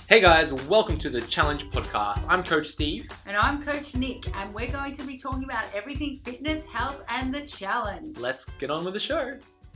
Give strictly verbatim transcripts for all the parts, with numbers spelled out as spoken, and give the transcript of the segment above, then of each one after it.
Hey guys, welcome to the Challenge Podcast. I'm Coach Steve. And I'm Coach Nick, and we're going to be talking about everything fitness, health, and the challenge. Let's get on with the show.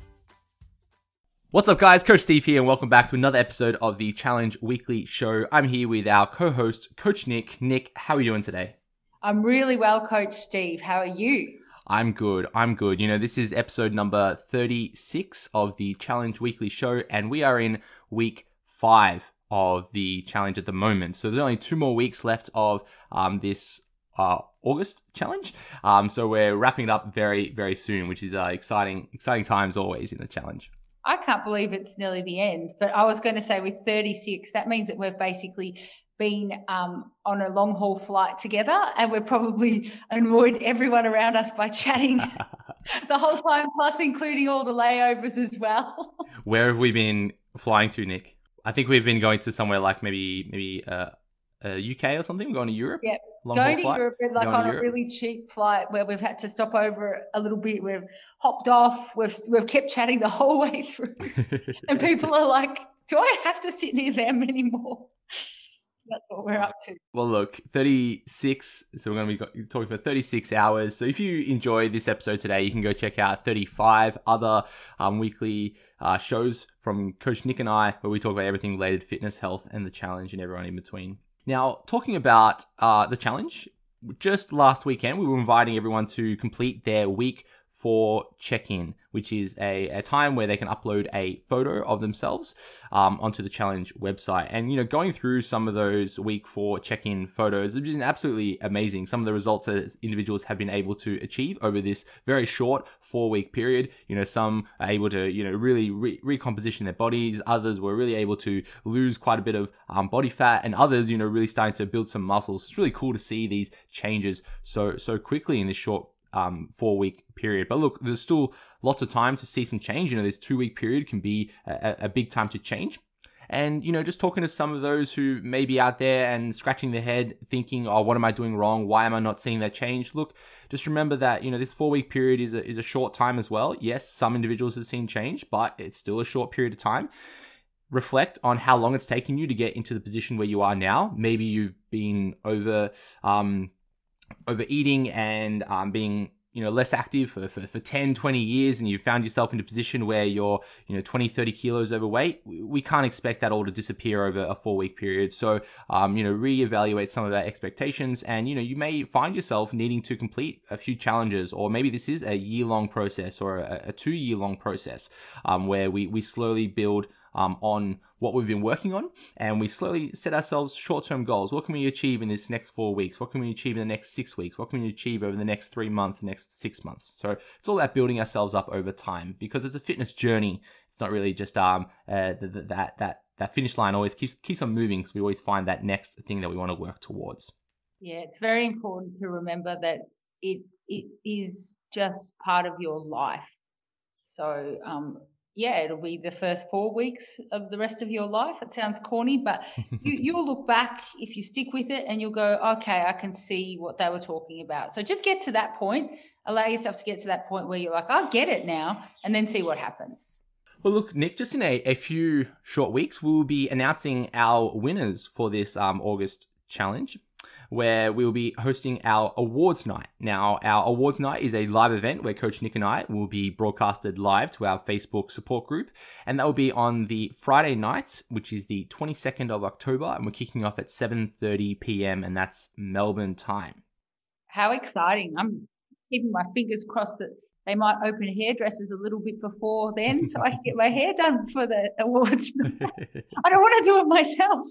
What's up guys, Coach Steve here, and welcome back to another episode of the Challenge Weekly Show. I'm here with our co-host, Coach Nick. Nick, how are you doing today? I'm really well, Coach Steve. How are you? I'm good, I'm good. You know, this is episode number thirty-six of the Challenge Weekly Show, and we are in week five of the challenge at the moment. So there's only two more weeks left of um, this uh, August challenge. Um, so we're wrapping it up very, very soon, which is uh, exciting, exciting times always in the challenge. I can't believe it's nearly the end, but I was going to say with thirty-six, that means that we've basically been um, on a long haul flight together, and we've probably annoyed everyone around us by chatting the whole time, plus including all the layovers as well. Where have we been flying to, Nick? I think we've been going to somewhere like maybe maybe uh, uh, U K or something. We're going to Europe. Yeah, Long going to flight. Europe, like Going on to a Europe. really cheap flight where we've had to stop over a little bit. We've hopped off. We've we've kept chatting the whole way through, and people are like, "Do I have to sit near them anymore?" That's what we're up to. Well, look, thirty-six. So we're going to be talking for thirty-six hours. So if you enjoy this episode today, you can go check out thirty-five other um, weekly uh, shows from Coach Nick and I, where we talk about everything related to fitness, health, and the challenge, and everyone in between. Now, talking about uh, the challenge, just last weekend, we were inviting everyone to complete their week for check-in, which is a, a time where they can upload a photo of themselves um, onto the challenge website. And, you know, going through some of those week four check-in photos, which is absolutely amazing. Some of the results that individuals have been able to achieve over this very short four-week period. You know, some are able to, you know, really re- recomposition their bodies. Others were really able to lose quite a bit of um, body fat, and others, you know, really starting to build some muscles. It's really cool to see these changes so so quickly in this short um four week period. But look, there's still lots of time to see some change. You know, this two week period can be a, a big time to change. And, you know, just talking to some of those who may be out there and scratching their head thinking, oh, what am I doing wrong? Why am I not seeing that change? Look, just remember that, you know, this four week period is a, is a short time as well. Yes, some individuals have seen change, but it's still a short period of time. Reflect on how long it's taken you to get into the position where you are now. Maybe you've been over, um, overeating and um, being, you know, less active for, for, for ten, twenty years, and you found yourself in a position where you're, you know, twenty, thirty kilos overweight. We can't expect that all to disappear over a four week period. So, um, you know, reevaluate some of our expectations, and, you know, you may find yourself needing to complete a few challenges, or maybe this is a year long process or a, a two year long process um, where we, we slowly build Um, on what we've been working on, and we slowly set ourselves short-term goals. What can we achieve in this next four weeks? What can we achieve in the next six weeks? What can we achieve over the next three months, the next six months? So it's all about building ourselves up over time, because it's a fitness journey. It's not really just um uh, the, the, that that that finish line always keeps keeps on moving, because we always find that next thing that we want to work towards. Yeah, it's very important to remember that it it is just part of your life. So, um, yeah, it'll be the first four weeks of the rest of your life. It sounds corny, but you, you'll look back if you stick with it, and you'll go, okay, I can see what they were talking about. So just get to that point, allow yourself to get to that point where you're like, I get it now, and then see what happens. Well, look, Nick, just in a, a few short weeks, we'll be announcing our winners for this um, August challenge, where we'll be hosting our awards night. Now, our awards night is a live event where Coach Nick and I will be broadcasted live to our Facebook support group, and that will be on the Friday night, which is the twenty-second of October, and we're kicking off at seven thirty p.m., and that's Melbourne time. How exciting. I'm keeping my fingers crossed that they might open hairdressers a little bit before then, so I can get my hair done for the awards. I don't want to do it myself.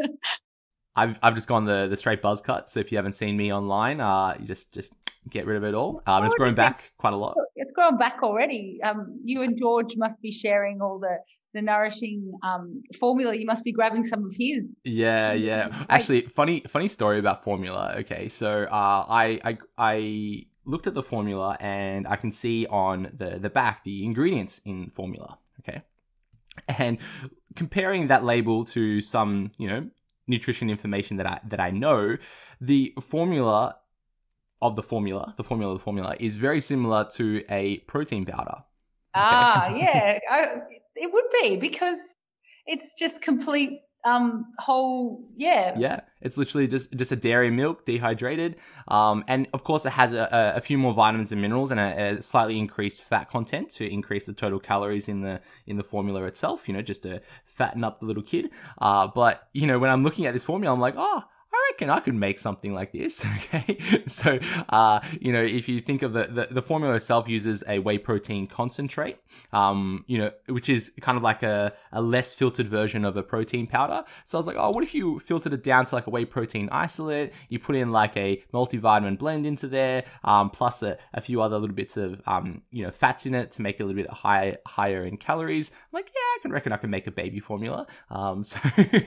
I've I've just gone the, the straight buzz cut, so if you haven't seen me online, uh, you just just get rid of it all. Um, it's grown back quite a lot. It's grown back already. Um, you and George must be sharing all the the nourishing um formula. You must be grabbing some of his. Yeah, yeah. Actually, funny funny story about formula. Okay, so uh, I I I looked at the formula, and I can see on the the back the ingredients in formula. Okay, and comparing that label to some, you know, nutrition information that I that I know, the formula of the formula, the formula of the formula is very similar to a protein powder. Okay. Ah, yeah, I, it would be, because it's just complete um whole yeah Yeah, it's literally just just a dairy milk dehydrated, um, and of course it has a, a few more vitamins and minerals and a, a slightly increased fat content to increase the total calories in the in the formula itself. You know, just to fatten up the little kid. Uh, but you know, when I'm looking at this formula, I'm like, oh, I reckon I could make something like this. Okay, so uh, you know, if you think of the, the the formula itself uses a whey protein concentrate, um, you know, which is kind of like a, a less filtered version of a protein powder. So I was like, oh, what if you filtered it down to like a whey protein isolate? You put in like a multivitamin blend into there, um, plus a, a few other little bits of um, you know, fats in it to make it a little bit high, higher in calories. I'm like, yeah, I can reckon I can make a baby formula. Um, so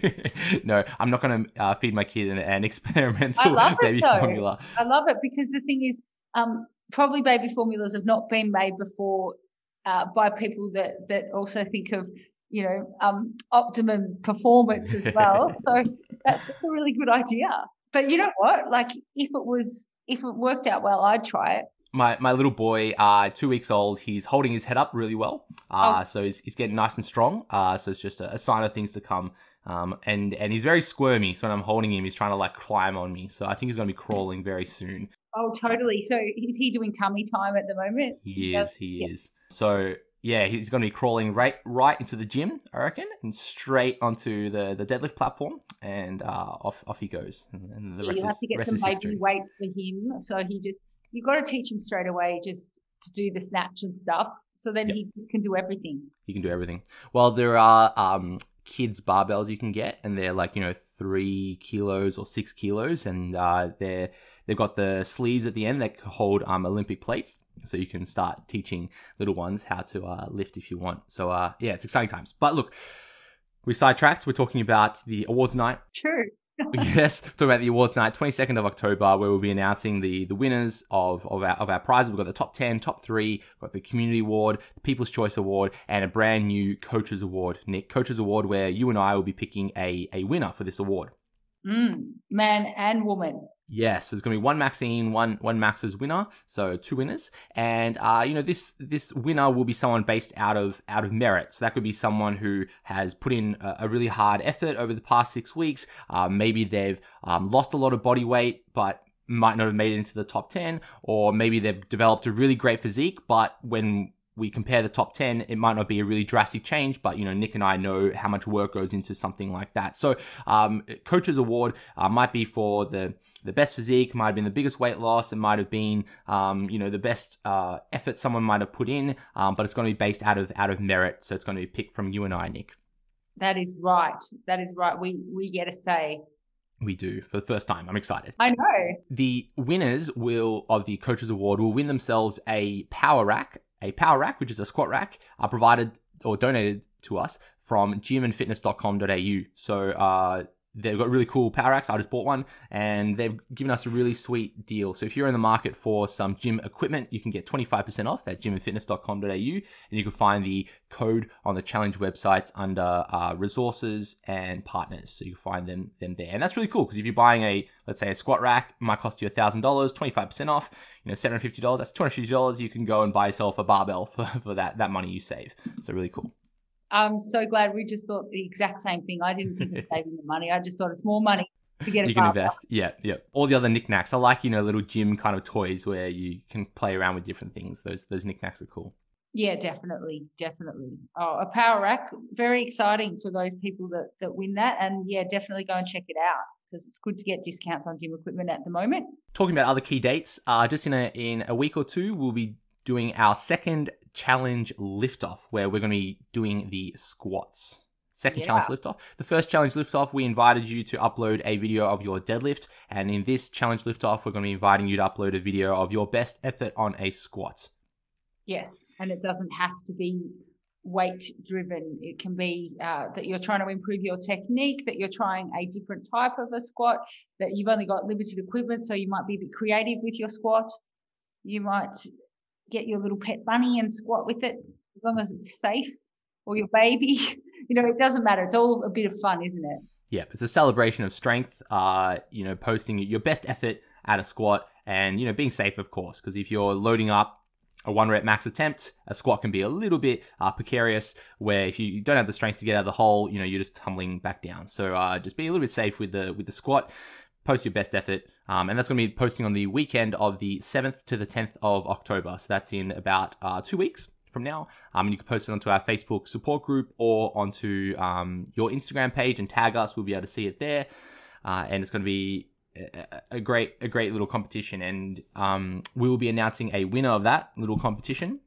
no, I'm not going to uh, feed my kid an, an experimental baby though. formula. I love it because the thing is, um, probably baby formulas have not been made before uh, by people that that also think of, you know, um, optimum performance as well. So that's a really good idea. But you know what? Like, if it was, if it worked out well, I'd try it. My my little boy, uh, two weeks old, he's holding his head up really well. Uh, oh. So he's, he's getting nice and strong. Uh, so it's just a, a sign of things to come. Um, and, and he's very squirmy. So when I'm holding him, he's trying to like climb on me. So I think he's going to be crawling very soon. Oh, totally. So is he doing tummy time at the moment? He is, he yeah. is. So yeah, he's going to be crawling right right into the gym, I reckon, and straight onto the, the deadlift platform, and uh, off off he goes. And, and the yeah, rest you have is, to get some baby history. Weights for him. So he just, you've got to teach him straight away just to do the snatch and stuff. So then yep. he just can do everything. He can do everything. Well, there are um, kids barbells you can get, and they're like, you know, three kilos or six kilos, and uh, they're they've got the sleeves at the end that hold um, Olympic plates, so you can start teaching little ones how to uh, lift if you want. So uh, yeah, it's exciting times. But look, we sidetracked. We're talking about the awards night. True. Yes, talking about the awards night, twenty-second of October, where we'll be announcing the the winners of of our of our prizes. We've got the top ten, top three, we've got the Community Award, the People's Choice Award, and a brand new Coaches Award. Nick, Coaches Award, where you and I will be picking a a winner for this award. Mm, man and woman. Yes, so there's going to be one Maxine, one one Max's winner, so two winners, and uh, you know, this this winner will be someone based out of out of merit. So that could be someone who has put in a, a really hard effort over the past six weeks. Uh, maybe they've um, lost a lot of body weight, but might not have made it into the top ten, or maybe they've developed a really great physique, but when we compare the top ten, it might not be a really drastic change, but, you know, Nick and I know how much work goes into something like that. So, um, Coaches Award uh, might be for the, the best physique, might have been the biggest weight loss, it might have been, um, you know, the best uh, effort someone might have put in, um, but it's going to be based out of out of merit. So it's going to be picked from you and I, Nick. That is right. That is right. We we get a say. We do, for the first time. I'm excited. I know. The winners will of the Coaches Award will win themselves a power rack. A power rack, which is a squat rack, are provided or donated to us from gym and fitness dot com dot a u. So uh, they've got really cool power racks. I just bought one, and they've given us a really sweet deal. So if you're in the market for some gym equipment, you can get twenty-five percent off at gym and fitness dot com dot a u, and you can find the code on the challenge websites under uh, resources and partners. So you can find them them there, and that's really cool because if you're buying a, let's say, a squat rack, it might cost you one thousand dollars, twenty-five percent off, you know, seven hundred fifty dollars, that's two hundred fifty dollars. You can go and buy yourself a barbell for, for that, that money you save. So really cool. I'm so glad we just thought the exact same thing. I didn't think of saving the money. I just thought it's more money to get a You can barbell. invest. Yeah, yeah. All the other knickknacks. I like, you know, little gym kind of toys where you can play around with different things. Those those knickknacks are cool. Yeah, definitely, definitely. Oh, a power rack, very exciting for those people that, that win that. And yeah, definitely go and check it out because it's good to get discounts on gym equipment at the moment. Talking about other key dates, uh, just in a in a week or two, we'll be doing our second challenge liftoff, where we're going to be doing the squats. Second Yeah. challenge liftoff. The first challenge liftoff, we invited you to upload a video of your deadlift, and in this challenge liftoff, we're going to be inviting you to upload a video of your best effort on a squat. Yes, and it doesn't have to be weight driven. It can be uh, that you're trying to improve your technique, that you're trying a different type of a squat, that you've only got limited equipment, so you might be a bit creative with your squat. You might get your little pet bunny and squat with it, as long as it's safe, or your baby. You know, it doesn't matter. It's all a bit of fun, isn't it? Yeah, it's a celebration of strength, uh, you know, posting your best effort at a squat and, you know, being safe, of course, because if you're loading up a one rep max attempt. A squat can be a little bit uh, precarious, where if you don't have the strength to get out of the hole, you know, you're just tumbling back down. So uh, just be a little bit safe with the with the squat. Post your best effort, um, and that's going to be posting on the weekend of the seventh to the tenth of October. So that's in about uh, two weeks from now. Um, and you can post it onto our Facebook support group or onto um, your Instagram page and tag us. We'll be able to see it there, uh, and it's going to be a, a great, a great little competition. And um, we will be announcing a winner of that little competition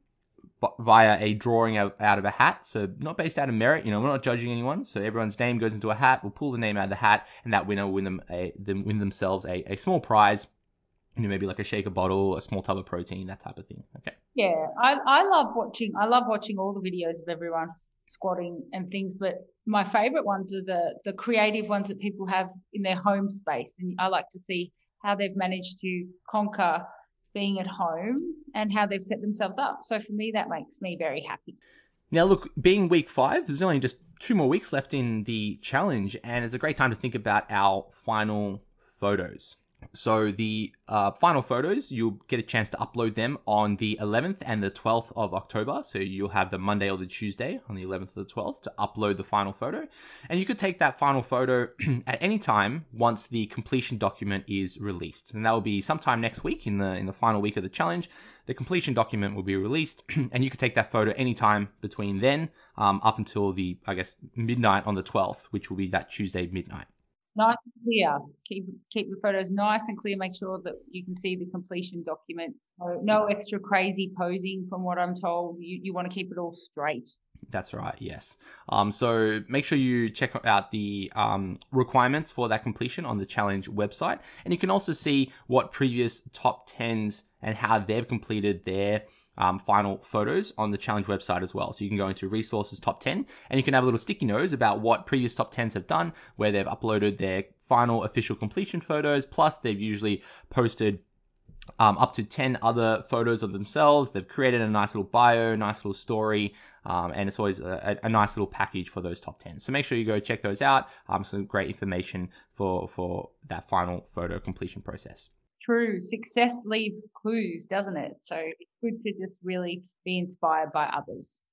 via a drawing out of a hat. So not based out of merit, you know, we're not judging anyone. So everyone's name goes into a hat. We'll pull the name out of the hat, and that winner will win them a, them win themselves a, a small prize. You know, maybe like a shaker bottle, a small tub of protein, that type of thing. Okay. Yeah, I, I love watching. I love watching all the videos of everyone squatting and things. But my favorite ones are the the creative ones that people have in their home space, and I like to see how they've managed to conquer being at home and how they've set themselves up. So for me, that makes me very happy. Now, look, being week five, there's only just two more weeks left in the challenge, and it's a great time to think about our final photos. So the uh, final photos, you'll get a chance to upload them on the eleventh and the twelfth of October. So you'll have the Monday or the Tuesday on the eleventh or the twelfth to upload the final photo. And you could take that final photo at any time once the completion document is released. And that will be sometime next week in the in the final week of the challenge. The completion document will be released, and you could take that photo anytime between then um, up until the, I guess, midnight on the twelfth, which will be that Tuesday midnight. Nice and clear. Keep keep the photos nice and clear. Make sure that you can see the completion document. No, no extra crazy posing from what I'm told. You you want to keep it all straight. That's right, yes. Um, so make sure you check out the um, requirements for that completion on the challenge website. And you can also see what previous top tens and how they've completed their Um, final photos on the challenge website as well. So you can go into resources top ten, and you can have a little sticky notes about what previous top tens have done, where they've uploaded their final official completion photos. Plus they've usually posted um, up to ten other photos of themselves. They've created a nice little bio, nice little story, um, and it's always a, a nice little package for those top ten. So make sure you go check those out. Um, some great information for, for that final photo completion process. True. Success leaves clues, doesn't it? So it's good to just really be inspired by others.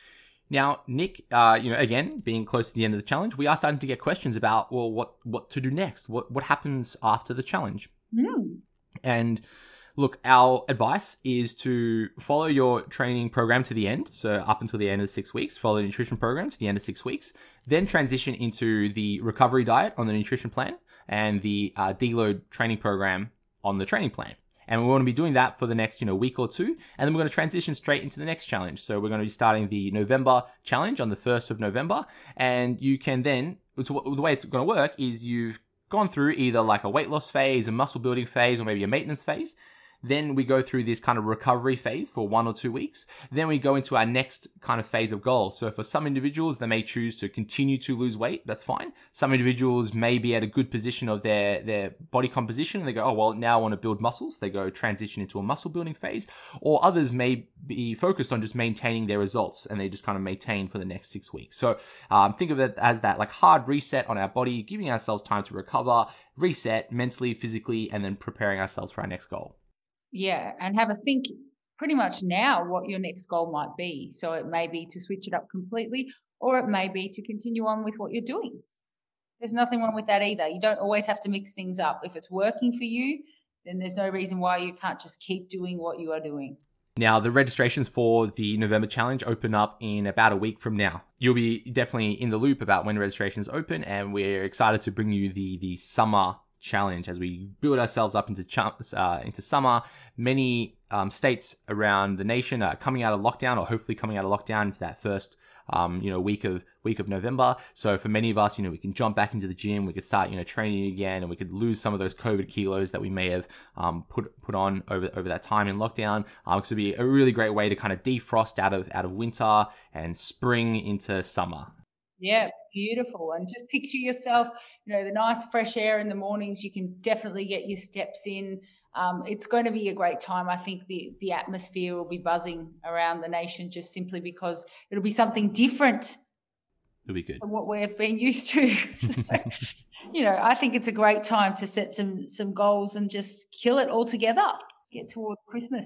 Now, Nick, uh, you know, again, being close to the end of the challenge, we are starting to get questions about, well, what, what to do next? What, what happens after the challenge? Mm. And look, our advice is to follow your training program to the end. So up until the end of six weeks, follow the nutrition program to the end of six weeks, then transition into the recovery diet on the nutrition plan and the uh, deload training program on the training plan. And we want to be doing that for the next, you know, week or two. And then we're going to transition straight into the next challenge. So we're going to be starting the November challenge on the first of November. And you can then, so the way it's going to work is you've gone through either like a weight loss phase, a muscle building phase, or maybe a maintenance phase. Then we go through this kind of recovery phase for one or two weeks. Then we go into our next kind of phase of goals. So for some individuals, they may choose to continue to lose weight. That's fine. Some individuals may be at a good position of their, their body composition, and they go, oh, well, now I want to build muscles. They go transition into a muscle building phase. Or others may be focused on just maintaining their results, and they just kind of maintain for the next six weeks. So um, think of it as that like hard reset on our body, giving ourselves time to recover, reset mentally, physically, and then preparing ourselves for our next goal. Yeah, and have a think pretty much now what your next goal might be. So it may be to switch it up completely, or it may be to continue on with what you're doing. There's nothing wrong with that either. You don't always have to mix things up. If it's working for you, then there's no reason why you can't just keep doing what you are doing. Now, the registrations for the November challenge open up in about a week from now. You'll be definitely in the loop about when registrations open, and we're excited to bring you the, the summer challenge as we build ourselves up into ch- uh, into summer. Many um, states around the nation are coming out of lockdown, or hopefully coming out of lockdown into that first um, you know week of week of November. So for many of us, you know, we can jump back into the gym, we could start you know training again, and we could lose some of those COVID kilos that we may have um, put put on over over that time in lockdown. Um, it would be a really great way to kind of defrost out of out of winter and spring into summer. Yeah, beautiful. And just picture yourself, you know, the nice fresh air in the mornings. You can definitely get your steps in. Um, it's going to be a great time. I think the, the atmosphere will be buzzing around the nation just simply because it'll be something different. It'll be good. Than what we've been used to. So, you know, I think it's a great time to set some some goals and just kill it all together. Get towards Christmas.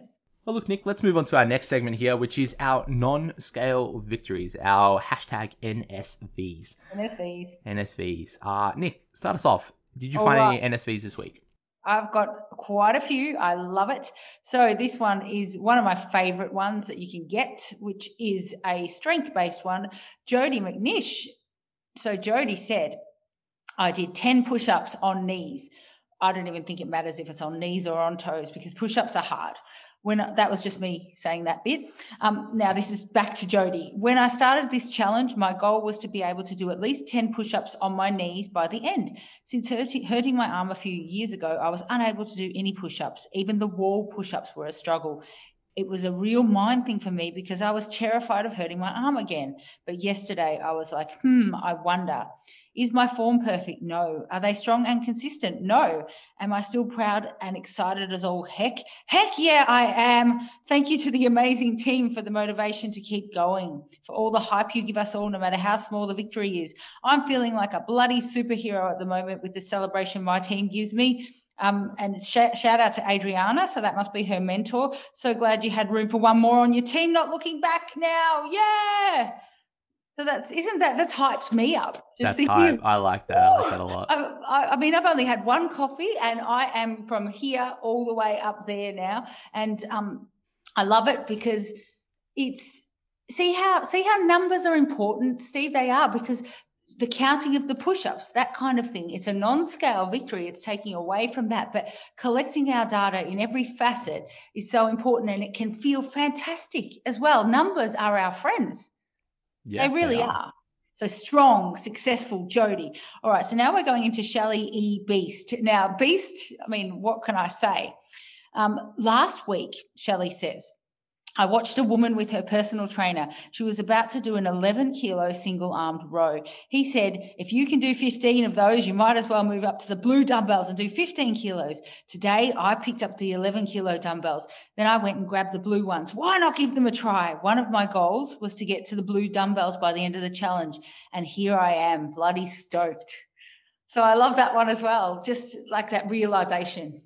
Well, look, Nick, let's move on to our next segment here, which is our non-scale victories, our hashtag N S Vs. N S Vs. N S Vs. Uh, Nick, start us off. Did you All find right. any N S Vs this week? I've got quite a few. I love it. So this one is one of my favorite ones that you can get, which is a strength-based one. Jody McNish. So Jody said, I did ten push-ups on knees. I don't even think it matters if it's on knees or on toes because push-ups are hard. When that was just me saying that bit. Um, now this is back to Jody. When I started this challenge, my goal was to be able to do at least ten push-ups on my knees by the end. Since hurting, hurting my arm a few years ago, I was unable to do any push-ups. Even the wall push-ups were a struggle. It was a real mind thing for me because I was terrified of hurting my arm again. But yesterday I was like, hmm, I wonder. Is my form perfect? No. Are they strong and consistent? No. Am I still proud and excited as all heck? Heck yeah, I am. Thank you to the amazing team for the motivation to keep going, for all the hype you give us all, no matter how small the victory is. I'm feeling like a bloody superhero at the moment with the celebration my team gives me. Um, and sh- shout out to Adriana. So that must be her mentor. So glad you had room for one more on your team. Not looking back now. Yeah. So that's, isn't that, that's hyped me up. Just that's hype. I like that. I like that a lot. I, I, I mean, I've only had one coffee and I am from here all the way up there now. And um, I love it because it's, see how, see how numbers are important, Steve? They are, because the counting of the push-ups, that kind of thing. It's a non-scale victory. It's taking away from that. But collecting our data in every facet is so important and it can feel fantastic as well. Numbers are our friends. Yeah, they really they are. are. So strong, successful Jody. All right, so now we're going into Shelley E. Beast. Now, Beast, I mean, what can I say? Um, last week, Shelley says, I watched a woman with her personal trainer. She was about to do an eleven kilo single armed row. He said, if you can do fifteen of those, you might as well move up to the blue dumbbells and do fifteen kilos. Today, I picked up the eleven kilo dumbbells. Then I went and grabbed the blue ones. Why not give them a try? One of my goals was to get to the blue dumbbells by the end of the challenge. And here I am, bloody stoked. So I love that one as well. Just like that realization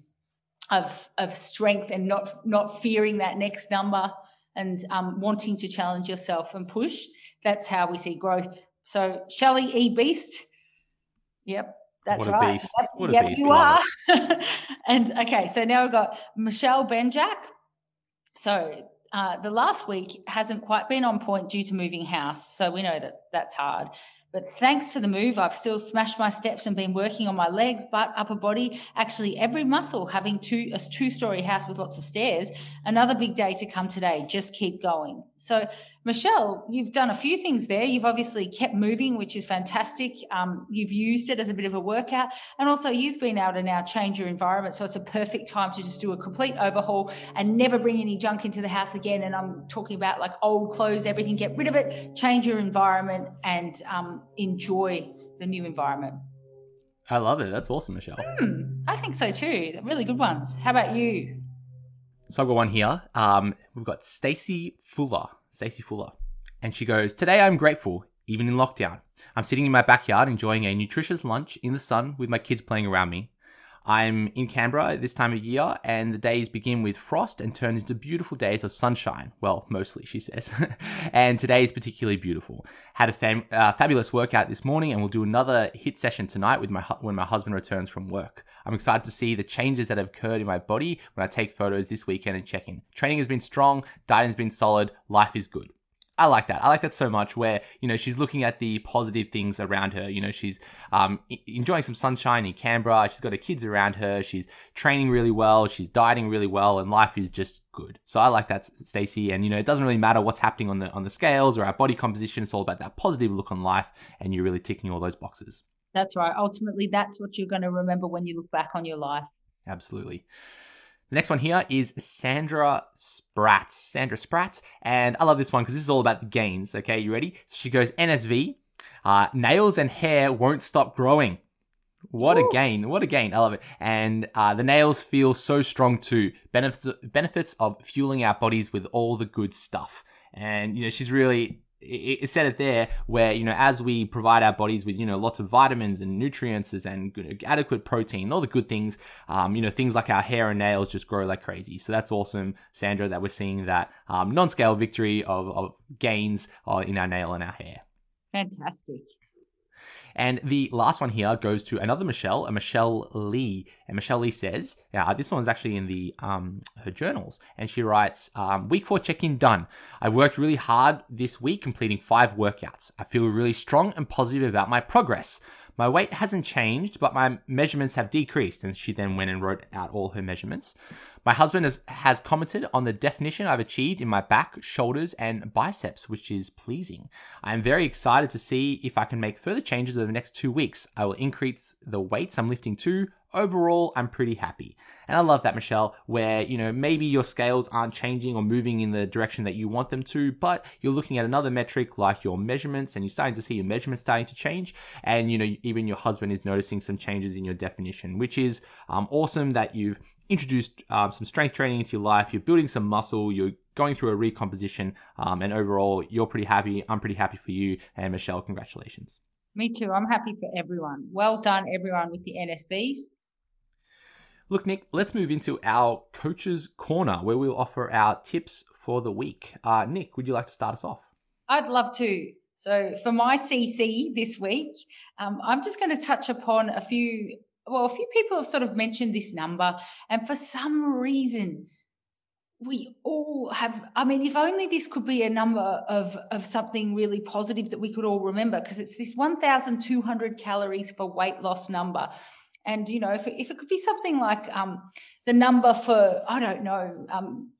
of, of strength and not, not fearing that next number and um, wanting to challenge yourself and push. That's how we see growth. So Shelley E. Beast. Yep, that's what a right. Beast. Yep, what a yep, beast. You are. And okay, so now we've got Michelle Benjack. So uh, the last week hasn't quite been on point due to moving house. So we know that that's hard. But thanks to the move, I've still smashed my steps and been working on my legs, butt, upper body, actually every muscle, having two, a two-story house with lots of stairs. Another big day to come today. Just keep going. So, Michelle, you've done a few things there. You've obviously kept moving, which is fantastic. Um, you've used it as a bit of a workout. And also you've been able to now change your environment. So it's a perfect time to just do a complete overhaul and never bring any junk into the house again. And I'm talking about like old clothes, everything, get rid of it, change your environment and um, enjoy the new environment. I love it. That's awesome, Michelle. Hmm, I think so too. They're really good ones. How about you? So I've got one here. Um, we've got Stacey Fuller. Stacey Fuller. And she goes, today I'm grateful, even in lockdown. I'm sitting in my backyard enjoying a nutritious lunch in the sun with my kids playing around me. I'm in Canberra this time of year and the days begin with frost and turn into beautiful days of sunshine. Well, mostly, she says. And today is particularly beautiful. Had a fam- uh, fabulous workout this morning and we'll do another HIIT session tonight with my hu- when my husband returns from work. I'm excited to see the changes that have occurred in my body when I take photos this weekend and check in. Training has been strong, diet has been solid, life is good. I like that. I like that so much where, you know, she's looking at the positive things around her. You know, she's um, enjoying some sunshine in Canberra. She's got her kids around her. She's training really well. She's dieting really well and life is just good. So I like that, Stacey. And, you know, it doesn't really matter what's happening on the on the scales or our body composition. It's all about that positive look on life and you're really ticking all those boxes. That's right. Ultimately, that's what you're going to remember when you look back on your life. Absolutely. The next one here is Sandra Spratt. Sandra Spratt. And I love this one because this is all about the gains. Okay, you ready? So she goes, N S V, uh, nails and hair won't stop growing. What Ooh. a gain. What a gain. I love it. And uh, the nails feel so strong too. Benefits, benefits of fueling our bodies with all the good stuff. And, you know, she's really it, it said it there where, you know, as we provide our bodies with, you know, lots of vitamins and nutrients and good, adequate protein, all the good things, um, you know, things like our hair and nails just grow like crazy. So that's awesome, Sandra, that we're seeing that um, non-scale victory of, of gains uh, in our nail and our hair. Fantastic. And the last one here goes to another Michelle, a Michelle Lee. And Michelle Lee says, yeah, this one's actually in the um, her journals. And she writes, um, week four check-in done. I've worked really hard this week, completing five workouts. I feel really strong and positive about my progress. My weight hasn't changed, but my measurements have decreased. And she then went and wrote out all her measurements. My husband has, has commented on the definition I've achieved in my back, shoulders, and biceps, which is pleasing. I am very excited to see if I can make further changes over the next two weeks. I will increase the weights I'm lifting too. Overall, I'm pretty happy. And I love that, Michelle, where, you know, maybe your scales aren't changing or moving in the direction that you want them to, but you're looking at another metric like your measurements, and you're starting to see your measurements starting to change. And, you know, even your husband is noticing some changes in your definition, which is um, awesome that you've introduced um, some strength training into your life. You're building some muscle. You're going through a recomposition, um, and overall, you're pretty happy. I'm pretty happy for you. And Michelle, congratulations. Me too. I'm happy for everyone. Well done, everyone, with the N S Bs. Look, Nick, let's move into our Coach's Corner, where we'll offer our tips for the week. Uh, Nick, would you like to start us off? I'd love to. So for my C C this week, um, I'm just going to touch upon a few, well, a few people have sort of mentioned this number, and for some reason, we all have, I mean, if only this could be a number of, of something really positive that we could all remember, because it's this one thousand two hundred calories for weight loss number. And, you know, if it, if it could be something like um, the number for, I don't know, um,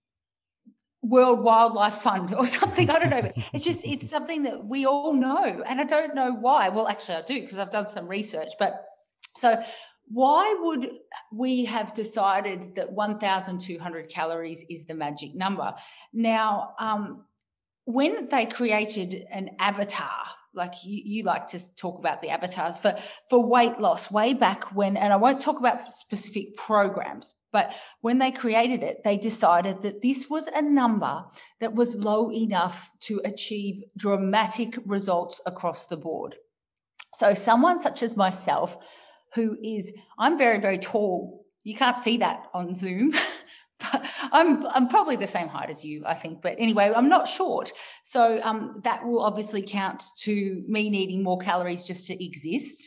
World Wildlife Fund or something, I don't know. But it's just, it's something that we all know. And I don't know why. Well, actually I do, because I've done some research. But so why would we have decided that one thousand two hundred calories is the magic number? Now, um, when they created an avatar, like you, you like to talk about the avatars for, for weight loss way back when, and I won't talk about specific programs, but when they created it, they decided that this was a number that was low enough to achieve dramatic results across the board. So someone such as myself, who is, I'm very, very tall. You can't see that on Zoom. But I'm I'm probably the same height as you, I think. But anyway, I'm not short. So um, that will obviously count to me needing more calories just to exist.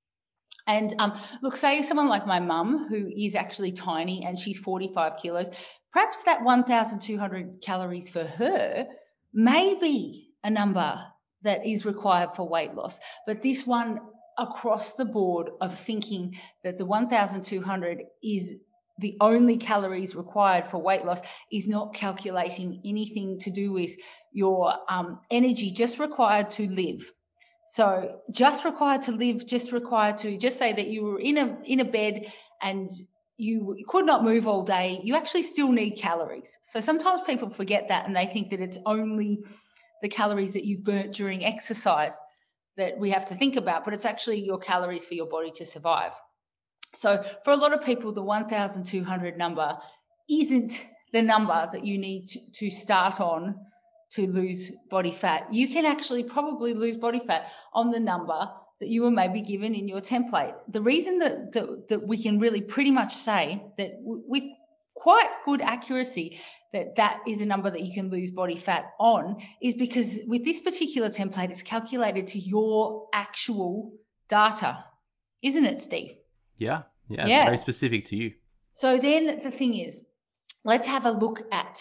And um, look, say someone like my mum, who is actually tiny and she's forty-five kilos, perhaps that one thousand two hundred calories for her may be a number that is required for weight loss. But this one across the board of thinking that the one thousand two hundred is the only calories required for weight loss is not calculating anything to do with your um, energy just required to live. So just required to live, just required to just say that you were in a in a bed and you could not move all day, you actually still need calories. So sometimes people forget that and they think that it's only the calories that you've burnt during exercise that we have to think about, but it's actually your calories for your body to survive. So for a lot of people, the one thousand two hundred number isn't the number that you need to, to start on to lose body fat. You can actually probably lose body fat on the number that you were maybe given in your template. The reason that, that, that we can really pretty much say that w- with quite good accuracy that that is a number that you can lose body fat on is because with this particular template, it's calculated to your actual data. Isn't it, Steve? Yeah, yeah, yeah. It's very specific to you. So then the thing is, let's have a look at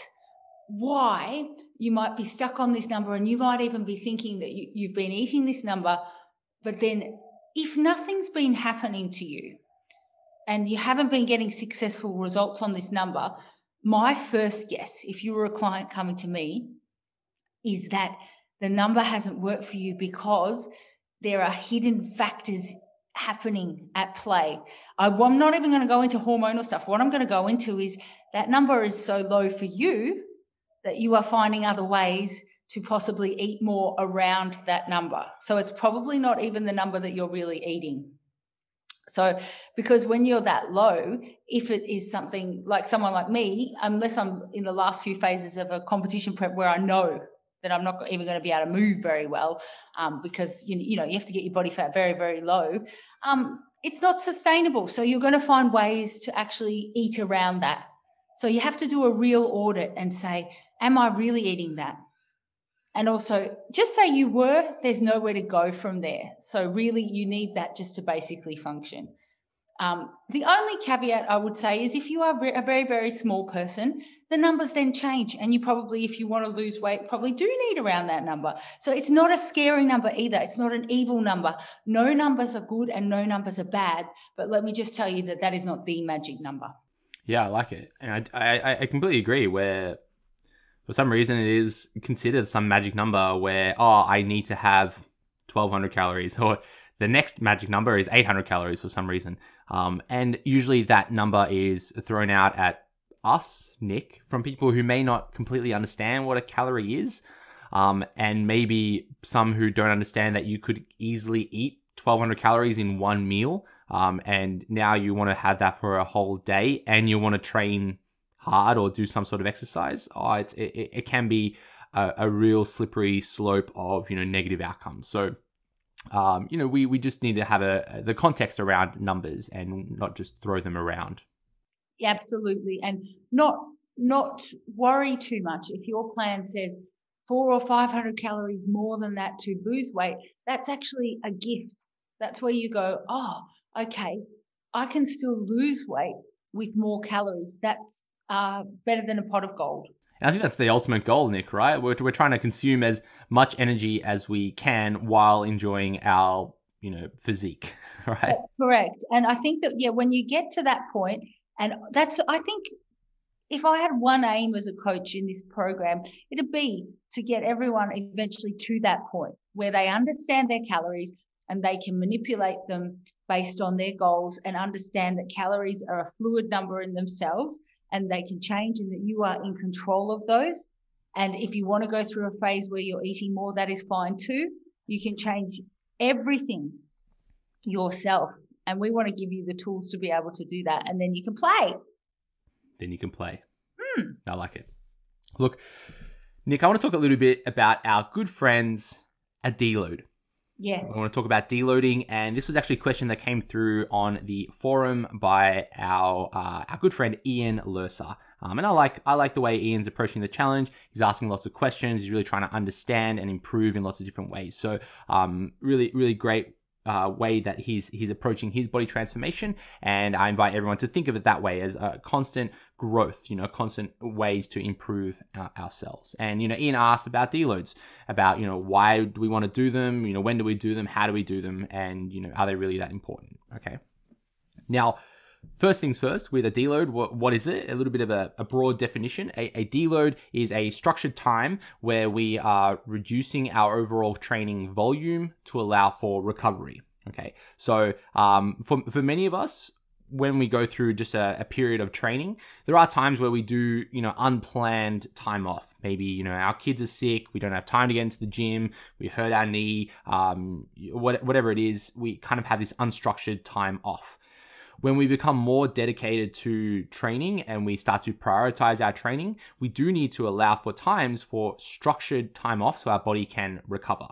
why you might be stuck on this number, and you might even be thinking that you, you've been eating this number, but then if nothing's been happening to you and you haven't been getting successful results on this number, my first guess, if you were a client coming to me, is that the number hasn't worked for you because there are hidden factors happening at play. I, I'm not even going to go into hormonal stuff. What I'm going to go into is that number is so low for you that you are finding other ways to possibly eat more around that number. So it's probably not even the number that you're really eating. So because when you're that low, if it is something like someone like me, unless I'm in the last few phases of a competition prep where I know that I'm not even going to be able to move very well um, because, you, you know, you have to get your body fat very, very low. Um, it's not sustainable. So you're going to find ways to actually eat around that. So you have to do a real audit and say, am I really eating that? And also, just say you were, there's nowhere to go from there. So really, you need that just to basically function. Um, the only caveat I would say is if you are a very, very small person, the numbers then change. And you probably, if you want to lose weight, probably do need around that number. So it's not a scary number either. It's not an evil number. No numbers are good and no numbers are bad. But let me just tell you that that is not the magic number. Yeah, I like it. And I, I, I completely agree where for some reason it is considered some magic number where, oh, I need to have twelve hundred calories, or the next magic number is eight hundred calories for some reason. Um, and usually that number is thrown out at us, Nick, from people who may not completely understand what a calorie is. Um, and maybe some who don't understand that you could easily eat twelve hundred calories in one meal. Um, and now you want to have that for a whole day and you want to train hard or do some sort of exercise. Oh, it's, it, it can be a, a real slippery slope of, you know, negative outcomes. So, Um, you know, we, we just need to have a, the context around numbers and not just throw them around. Yeah, absolutely. And not, not worry too much. If your plan says four or five hundred calories more than that to lose weight, that's actually a gift. That's where you go, oh, okay, I can still lose weight with more calories. That's uh, better than a pot of gold. And I think that's the ultimate goal, Nick, right? We're, we're trying to consume as much energy as we can while enjoying our, you know, physique, right? That's correct. And I think that, yeah, when you get to that point, and that's, I think if I had one aim as a coach in this program, it'd be to get everyone eventually to that point where they understand their calories and they can manipulate them based on their goals and understand that calories are a fluid number in themselves and they can change and that you are in control of those. And if you want to go through a phase where you're eating more, that is fine too. You can change everything yourself. And we want to give you the tools to be able to do that. And then you can play. Then you can play. Mm. I like it. Look, Nick, I want to talk a little bit about our good friends at Deload. Yes. I want to talk about deloading, and this was actually a question that came through on the forum by our uh, our good friend Ian Lerser. Um, and I like I like the way Ian's approaching the challenge. He's asking lots of questions. He's really trying to understand and improve in lots of different ways. So, um, really, really great uh, way that he's he's approaching his body transformation. And I invite everyone to think of it that way, as a constant growth, you know, constant ways to improve our, ourselves. And, you know, Ian asked about deloads, about, you know, why do we want to do them? You know, when do we do them? How do we do them? And, you know, are they really that important? Okay. Now, first things first, with a deload, what, what is it? A little bit of a, a broad definition. A, a deload is a structured time where we are reducing our overall training volume to allow for recovery. Okay. So, um, for, for many of us, when we go through just a, a period of training, there are times where we do, you know, unplanned time off. Maybe, you know, our kids are sick, we don't have time to get into the gym, we hurt our knee, um, whatever it is, we kind of have this unstructured time off. When we become more dedicated to training and we start to prioritize our training, we do need to allow for times for structured time off so our body can recover.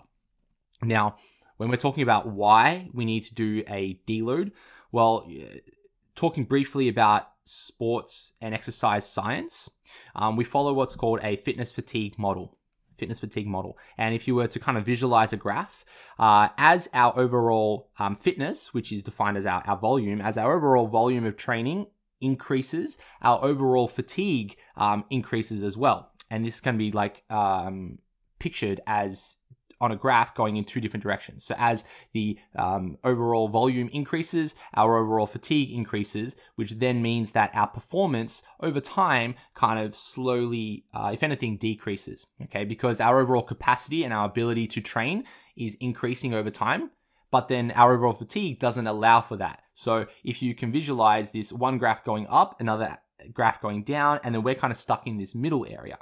Now, when we're talking about why we need to do a deload, well, talking briefly about sports and exercise science, um, we follow what's called a fitness fatigue model. Fitness fatigue model. And if you were to kind of visualize a graph, uh, as our overall um, fitness, which is defined as our, our volume, as our overall volume of training increases, our overall fatigue um, increases as well. And this can be like um, pictured as on a graph going in two different directions. So as the um, overall volume increases, our overall fatigue increases, which then means that our performance over time kind of slowly, uh, if anything, decreases, okay? Because our overall capacity and our ability to train is increasing over time, but then our overall fatigue doesn't allow for that. So if you can visualize this one graph going up, another graph going down, and then we're kind of stuck in this middle area.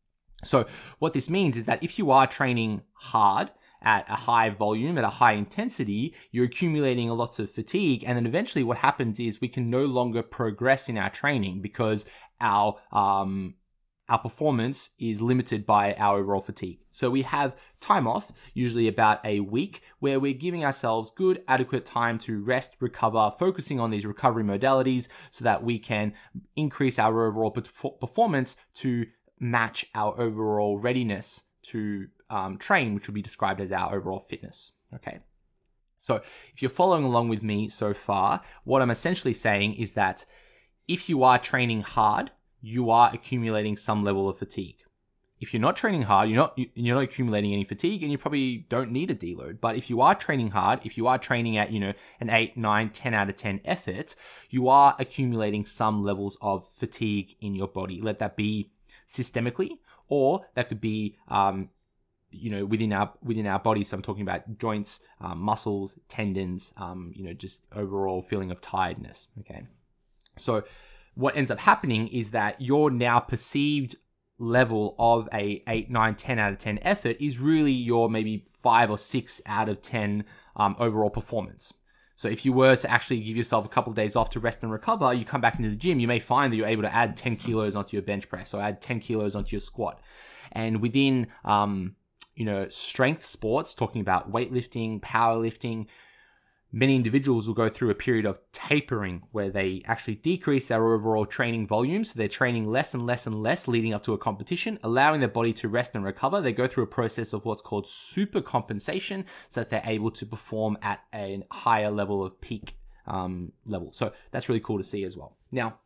So what this means is that if you are training hard at a high volume, at a high intensity, you're accumulating lots of fatigue. And then eventually what happens is we can no longer progress in our training because our, um, our performance is limited by our overall fatigue. So we have time off, usually about a week, where we're giving ourselves good, adequate time to rest, recover, focusing on these recovery modalities so that we can increase our overall performance to match our overall readiness to um, train, which would be described as our overall fitness. Okay. So if you're following along with me so far, what I'm essentially saying is that if you are training hard, you are accumulating some level of fatigue. If you're not training hard, you're not you're not accumulating any fatigue, and you probably don't need a deload. But if you are training hard, if you are training at, you know, an eight, nine, ten out of ten effort, you are accumulating some levels of fatigue in your body. Let that be systemically, or that could be um, you know, within our within our body. So I'm talking about joints, um, muscles, tendons, um, you know, just overall feeling of tiredness. Okay, so what ends up happening is that your now perceived level of a eight, nine, ten out of ten effort is really your maybe five or six out of ten um, overall performance. So if you were to actually give yourself a couple of days off to rest and recover, you come back into the gym, you may find that you're able to add ten kilos onto your bench press or add ten kilos onto your squat. And within, um, you know, strength sports, talking about weightlifting, powerlifting, many individuals will go through a period of tapering where they actually decrease their overall training volume. So they're training less and less and less leading up to a competition, allowing their body to rest and recover. They go through a process of what's called super compensation so that they're able to perform at a higher level of peak um, level. So that's really cool to see as well. Now,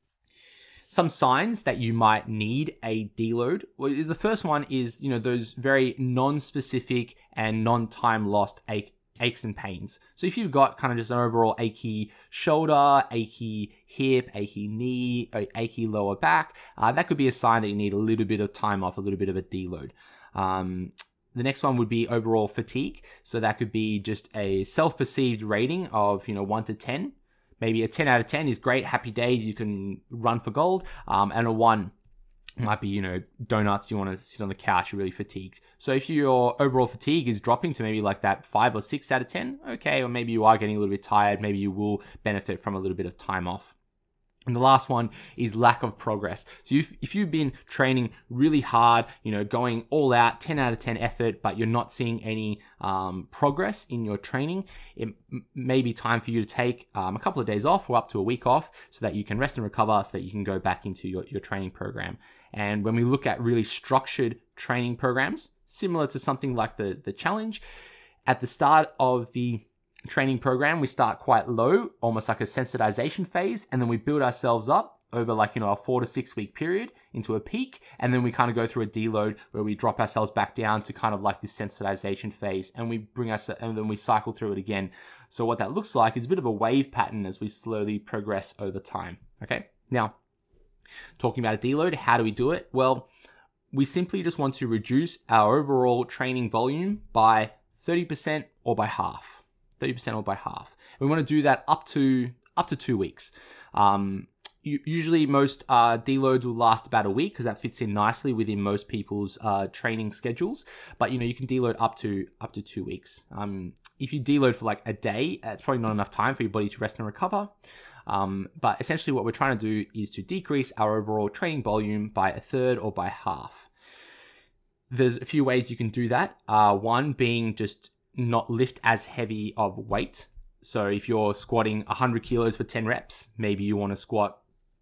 some signs that you might need a deload. Well, the first one is, you know, those very non-specific and non-time lost ache aches and pains. So if you've got kind of just an overall achy shoulder, achy hip, achy knee, achy lower back, uh, that could be a sign that you need a little bit of time off, a little bit of a deload. Um, the next one would be overall fatigue. So that could be just a self-perceived rating of, you know, one to ten. Maybe a ten out of ten is great, happy days, you can run for gold. Um, and a one might be, you know, donuts, you want to sit on the couch, you're really fatigued. So if your overall fatigue is dropping to maybe like that five or six out of ten, okay, or maybe you are getting a little bit tired, maybe you will benefit from a little bit of time off. And the last one is lack of progress. So if, if you've been training really hard, you know, going all out, ten out of ten effort, but you're not seeing any um, progress in your training, it m- may be time for you to take um, a couple of days off or up to a week off so that you can rest and recover so that you can go back into your, your training program. And when we look at really structured training programs, similar to something like the, the challenge, at the start of the training program, we start quite low, almost like a sensitization phase, and then we build ourselves up over like, you know, a four to six week period into a peak, and then we kind of go through a deload where we drop ourselves back down to kind of like this sensitization phase, and we bring us, and then we cycle through it again. So what that looks like is a bit of a wave pattern as we slowly progress over time. Okay, now talking about a deload, how do we do it? Well, we simply just want to reduce our overall training volume by thirty percent or by half. thirty percent or by half. We want to do that up to up to two weeks. Um, usually most uh, deloads will last about a week because that fits in nicely within most people's uh, training schedules. But you know, you can deload up to up to two weeks. Um, if you deload for like a day, it's probably not enough time for your body to rest and recover. Um, but essentially what we're trying to do is to decrease our overall training volume by a third or by half. There's a few ways you can do that. Uh, one being just not lift as heavy of weight. So if you're squatting one hundred kilos for ten reps, maybe you want to squat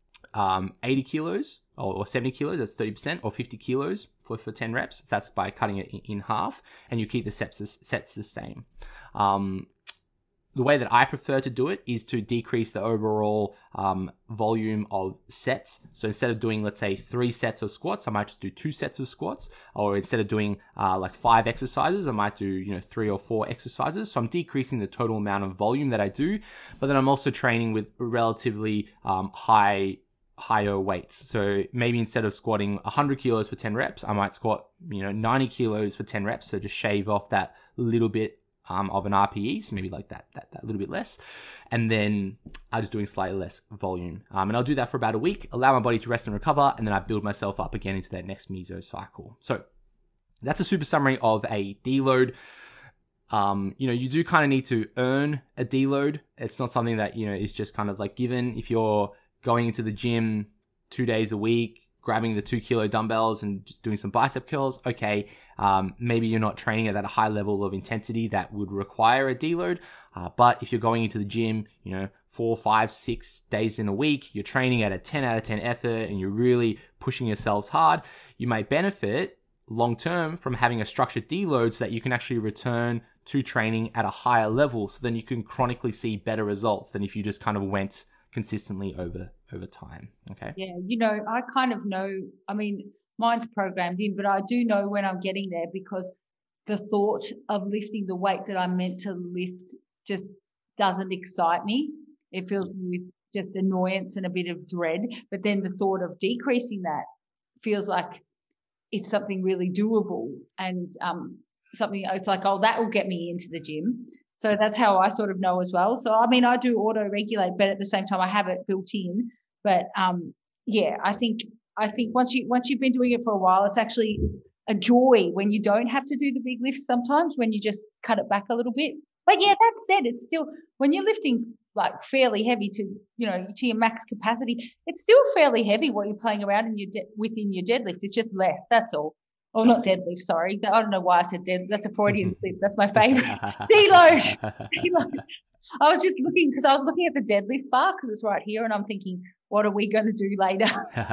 um, eighty kilos or seventy kilos, that's thirty percent, or fifty kilos for, for ten reps. That's by cutting it in, in half, and you keep the sets, sets the same. Um, the way that I prefer to do it is to decrease the overall um, volume of sets. So instead of doing, let's say, three sets of squats, I might just do two sets of squats. Or instead of doing uh, like five exercises, I might do, you know, three or four exercises. So I'm decreasing the total amount of volume that I do, but then I'm also training with relatively um, high higher weights. So maybe instead of squatting one hundred kilos for ten reps, I might squat, you know, ninety kilos for ten reps. So just shave off that little bit Um, of an R P E, so maybe like that, that, that little bit less. And then I'm just doing slightly less volume. Um, and I'll do that for about a week, allow my body to rest and recover, and then I build myself up again into that next meso cycle. So that's a super summary of a deload. Um, you know, you do kind of need to earn a deload. It's not something that, you know, is just kind of like given. If you're going into the gym two days a week, grabbing the two kilo dumbbells and just doing some bicep curls, okay, um, maybe you're not training at that high level of intensity that would require a deload. Uh, but if you're going into the gym, you know, four, five, six days in a week, you're training at a ten out of ten effort and you're really pushing yourselves hard, you may benefit long term from having a structured deload so that you can actually return to training at a higher level. So then you can chronically see better results than if you just kind of went consistently over over time. Okay. Yeah, you know, I kind of know, I mean, mine's programmed in, but I do know when I'm getting there because the thought of lifting the weight that I'm meant to lift just doesn't excite me. It fills me with just annoyance and a bit of dread. But then the thought of decreasing that feels like it's something really doable and um, something, it's like, oh, that will get me into the gym. So that's how I sort of know as well. So, I mean, I do auto-regulate, but at the same time, I have it built in. But um, yeah, I think I think once you once you've been doing it for a while, it's actually a joy when you don't have to do the big lifts sometimes, when you just cut it back a little bit. But yeah, that said, it's still, when you're lifting like fairly heavy to, you know, to your max capacity, it's still fairly heavy what you're playing around in your de- within your deadlift. It's just less, that's all. Oh, not deadlift, sorry. I don't know why I said dead. That's a Freudian slip. That's my favorite. Deload. Deload. I was just looking, because I was looking at the deadlift bar because it's right here, and I'm thinking, what are we going to do later?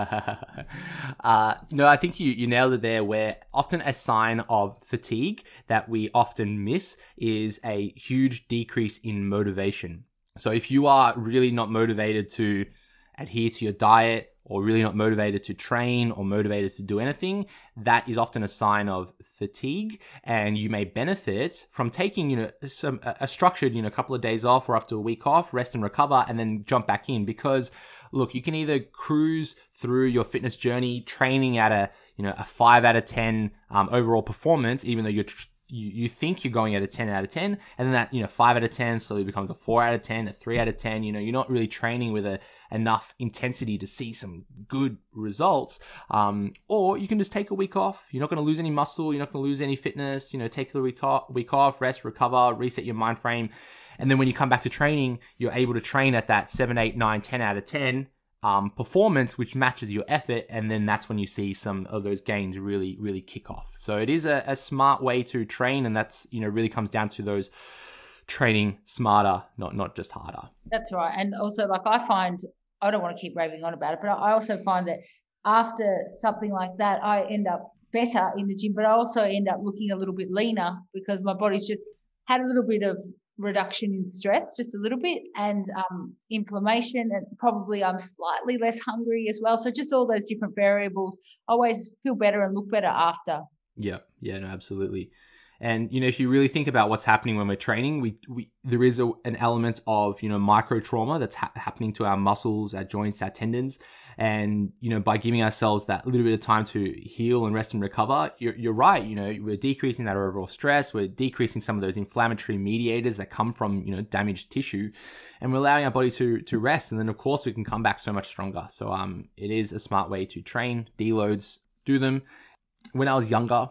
uh, no, I think you, you nailed it there, where often a sign of fatigue that we often miss is a huge decrease in motivation. So if you are really not motivated to adhere to your diet, or really not motivated to train or motivated to do anything, that is often a sign of fatigue. And you may benefit from taking, you know, some a structured, you know, couple of days off or up to a week off, rest and recover, and then jump back in. Because look, you can either cruise through your fitness journey training at a, you know, a five out of ten um, overall performance, even though you're tr- You, you think you're going at a ten out of ten, and then that, you know, five out of ten slowly becomes a four out of ten, a three out of ten. You know, you're not really training with a, enough intensity to see some good results. Um, or you can just take a week off. You're not going to lose any muscle. You're not going to lose any fitness. You know, take the week, to- week off, rest, recover, reset your mind frame. And then when you come back to training, you're able to train at that seven, eight, nine, ten out of ten um, performance, which matches your effort. And then that's when you see some of those gains really, really kick off. So it is a, a smart way to train. And that's, you know, really comes down to those training smarter, not, not just harder. That's right. And also, like, I find, I don't want to keep raving on about it, but I also find that after something like that, I end up better in the gym, but I also end up looking a little bit leaner because my body's just had a little bit of reduction in stress, just a little bit, and um, inflammation, and probably I'm slightly less hungry as well. So just all those different variables, I always feel better and look better after. Yeah, yeah, no, absolutely. And, you know, if you really think about what's happening when we're training, we, we there is a, an element of, you know, micro trauma that's ha- happening to our muscles, our joints, our tendons. And, you know, by giving ourselves that little bit of time to heal and rest and recover, you're, you're right. You know, we're decreasing that overall stress. We're decreasing some of those inflammatory mediators that come from, you know, damaged tissue. And we're allowing our body to to rest. And then, of course, we can come back so much stronger. So um, it is a smart way to train. Deloads, do them. When I was younger,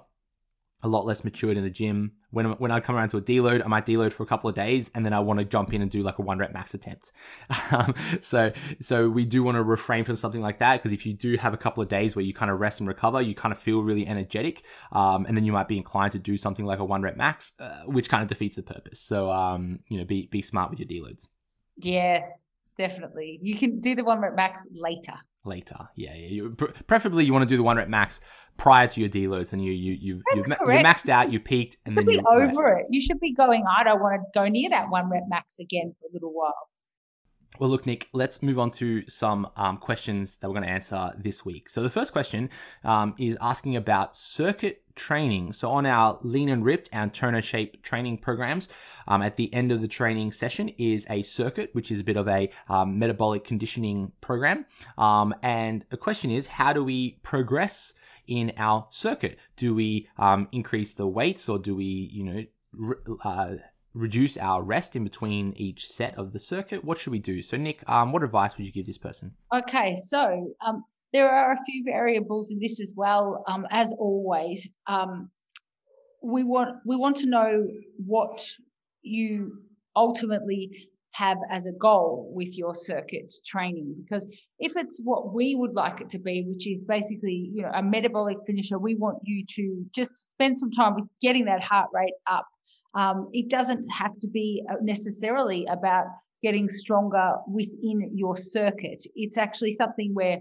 a lot less matured in the gym. When when I come around to a deload, I might deload for a couple of days, and then I want to jump in and do like a one rep max attempt. Um, so so we do want to refrain from something like that, because if you do have a couple of days where you kind of rest and recover, you kind of feel really energetic, um, and then you might be inclined to do something like a one rep max, uh, which kind of defeats the purpose. So um, you know, be be smart with your deloads. Yes, definitely. You can do the one rep max later. Later, yeah, yeah. You, preferably, you want to do the one rep max prior to your deloads, and you you you've you've, you've maxed out, you peaked, and you should then be you over rest. it. You should be going, I don't want to go near that one rep max again for a little while. Well, look, Nick, let's move on to some um, questions that we're going to answer this week. So the first question um, is asking about circuit training. So on our Lean and Ripped and Toner Shape training programs, um, at the end of the training session is a circuit, which is a bit of a um, metabolic conditioning program. Um, and the question is, how do we progress in our circuit? Do we um, increase the weights, or do we, you know, re- uh, reduce our rest in between each set of the circuit? What should we do? So Nick, um, what advice would you give this person? Okay, so um, there are a few variables in this as well. Um, as always, um, we want we want to know what you ultimately have as a goal with your circuit training. Because if it's what we would like it to be, which is basically, you know, a metabolic finisher, we want you to just spend some time with getting that heart rate up. Um, it doesn't have to be necessarily about getting stronger within your circuit. It's actually something where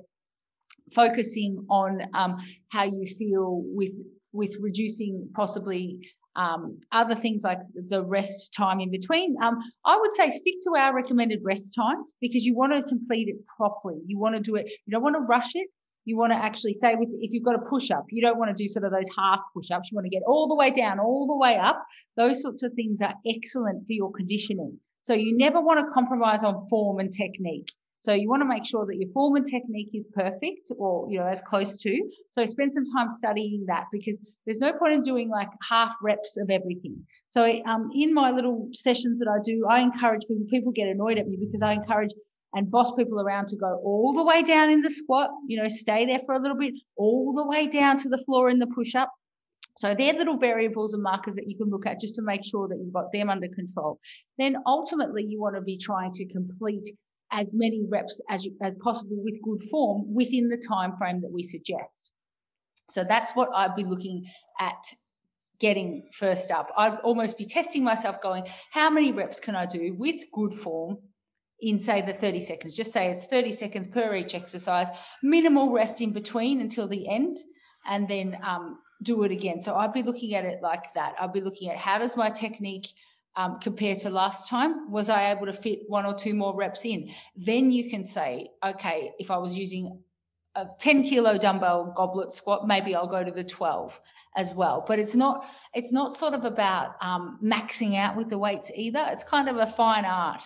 focusing on um, how you feel with with reducing possibly um, other things like the rest time in between. Um, I would say stick to our recommended rest times, because you want to complete it properly. You want to do it. You don't want to rush it. You want to actually say, with if you've got a push up, you don't want to do sort of those half push ups. You want to get all the way down, all the way up. Those sorts of things are excellent for your conditioning. So you never want to compromise on form and technique. So you want to make sure that your form and technique is perfect, or, you know, as close to. So spend some time studying that, because there's no point in doing like half reps of everything. So um, in my little sessions that I do, I encourage people, people get annoyed at me because I encourage and boss people around to go all the way down in the squat, you know, stay there for a little bit, all the way down to the floor in the push-up. So they're little variables and markers that you can look at just to make sure that you've got them under control. Then ultimately you want to be trying to complete as many reps as you, as possible with good form within the time frame that we suggest. So that's what I'd be looking at getting first up. I'd almost be testing myself going, how many reps can I do with good form in, say, the thirty seconds? Just say it's thirty seconds per each exercise, minimal rest in between until the end, and then um, do it again. So I'd be looking at it like that. I'd be looking at, how does my technique Um, compared to last time? Was I able to fit one or two more reps in? Then you can say, okay, if I was using a ten kilo dumbbell goblet squat, maybe I'll go to the twelve as well. But it's not, it's not sort of about um, maxing out with the weights either. It's kind of a fine art.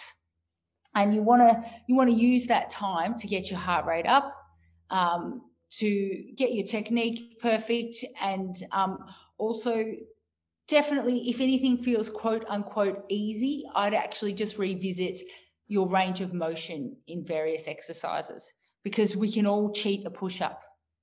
And you want to, you want to use that time to get your heart rate up, um, to get your technique perfect, and um, also definitely, if anything feels quote unquote easy, I'd actually just revisit your range of motion in various exercises, because we can all cheat a push-up.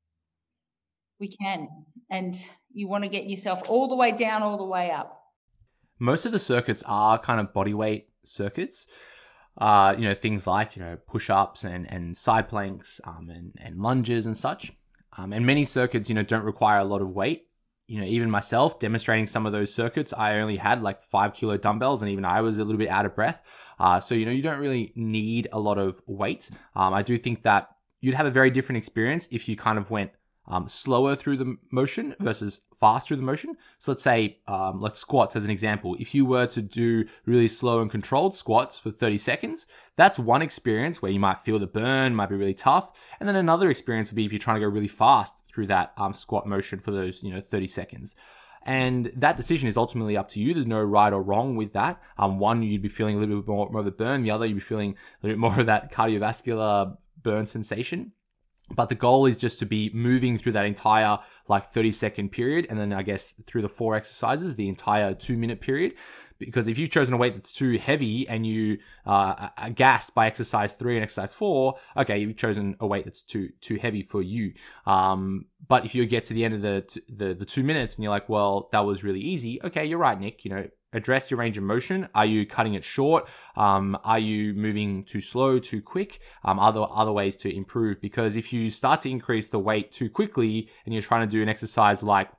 We can. And you want to get yourself all the way down, all the way up. Most of the circuits are kind of body weight circuits. Uh, you know, things like, you know, push-ups and, and side planks um, and, and lunges and such. Um, and many circuits, you know, don't require a lot of weight. You know, even myself demonstrating some of those circuits, I only had like five kilo dumbbells, and even I was a little bit out of breath. Uh, so, you know, you don't really need a lot of weight. Um, I do think that you'd have a very different experience if you kind of went um, slower through the motion versus fast through the motion. So let's say, um, let's squats as an example. If you were to do really slow and controlled squats for thirty seconds, that's one experience where you might feel the burn, might be really tough. And then another experience would be if you're trying to go really fast through that um, squat motion for those, you know, thirty seconds. And that decision is ultimately up to you. There's no right or wrong with that. Um, one, you'd be feeling a little bit more, more of a burn. The other, you'd be feeling a little bit more of that cardiovascular burn sensation. But the goal is just to be moving through that entire like thirty second period. And then I guess through the four exercises, the entire two minute period. Because if you've chosen a weight that's too heavy and you uh, are gassed by exercise three and exercise four, okay, you've chosen a weight that's too too heavy for you. Um, but if you get to the end of the, the the two minutes and you're like, well, that was really easy. Okay, you're right, Nick. You know, address your range of motion. Are you cutting it short? Um, are you moving too slow, too quick? Um, other other ways to improve. Because if you start to increase the weight too quickly and you're trying to do an exercise like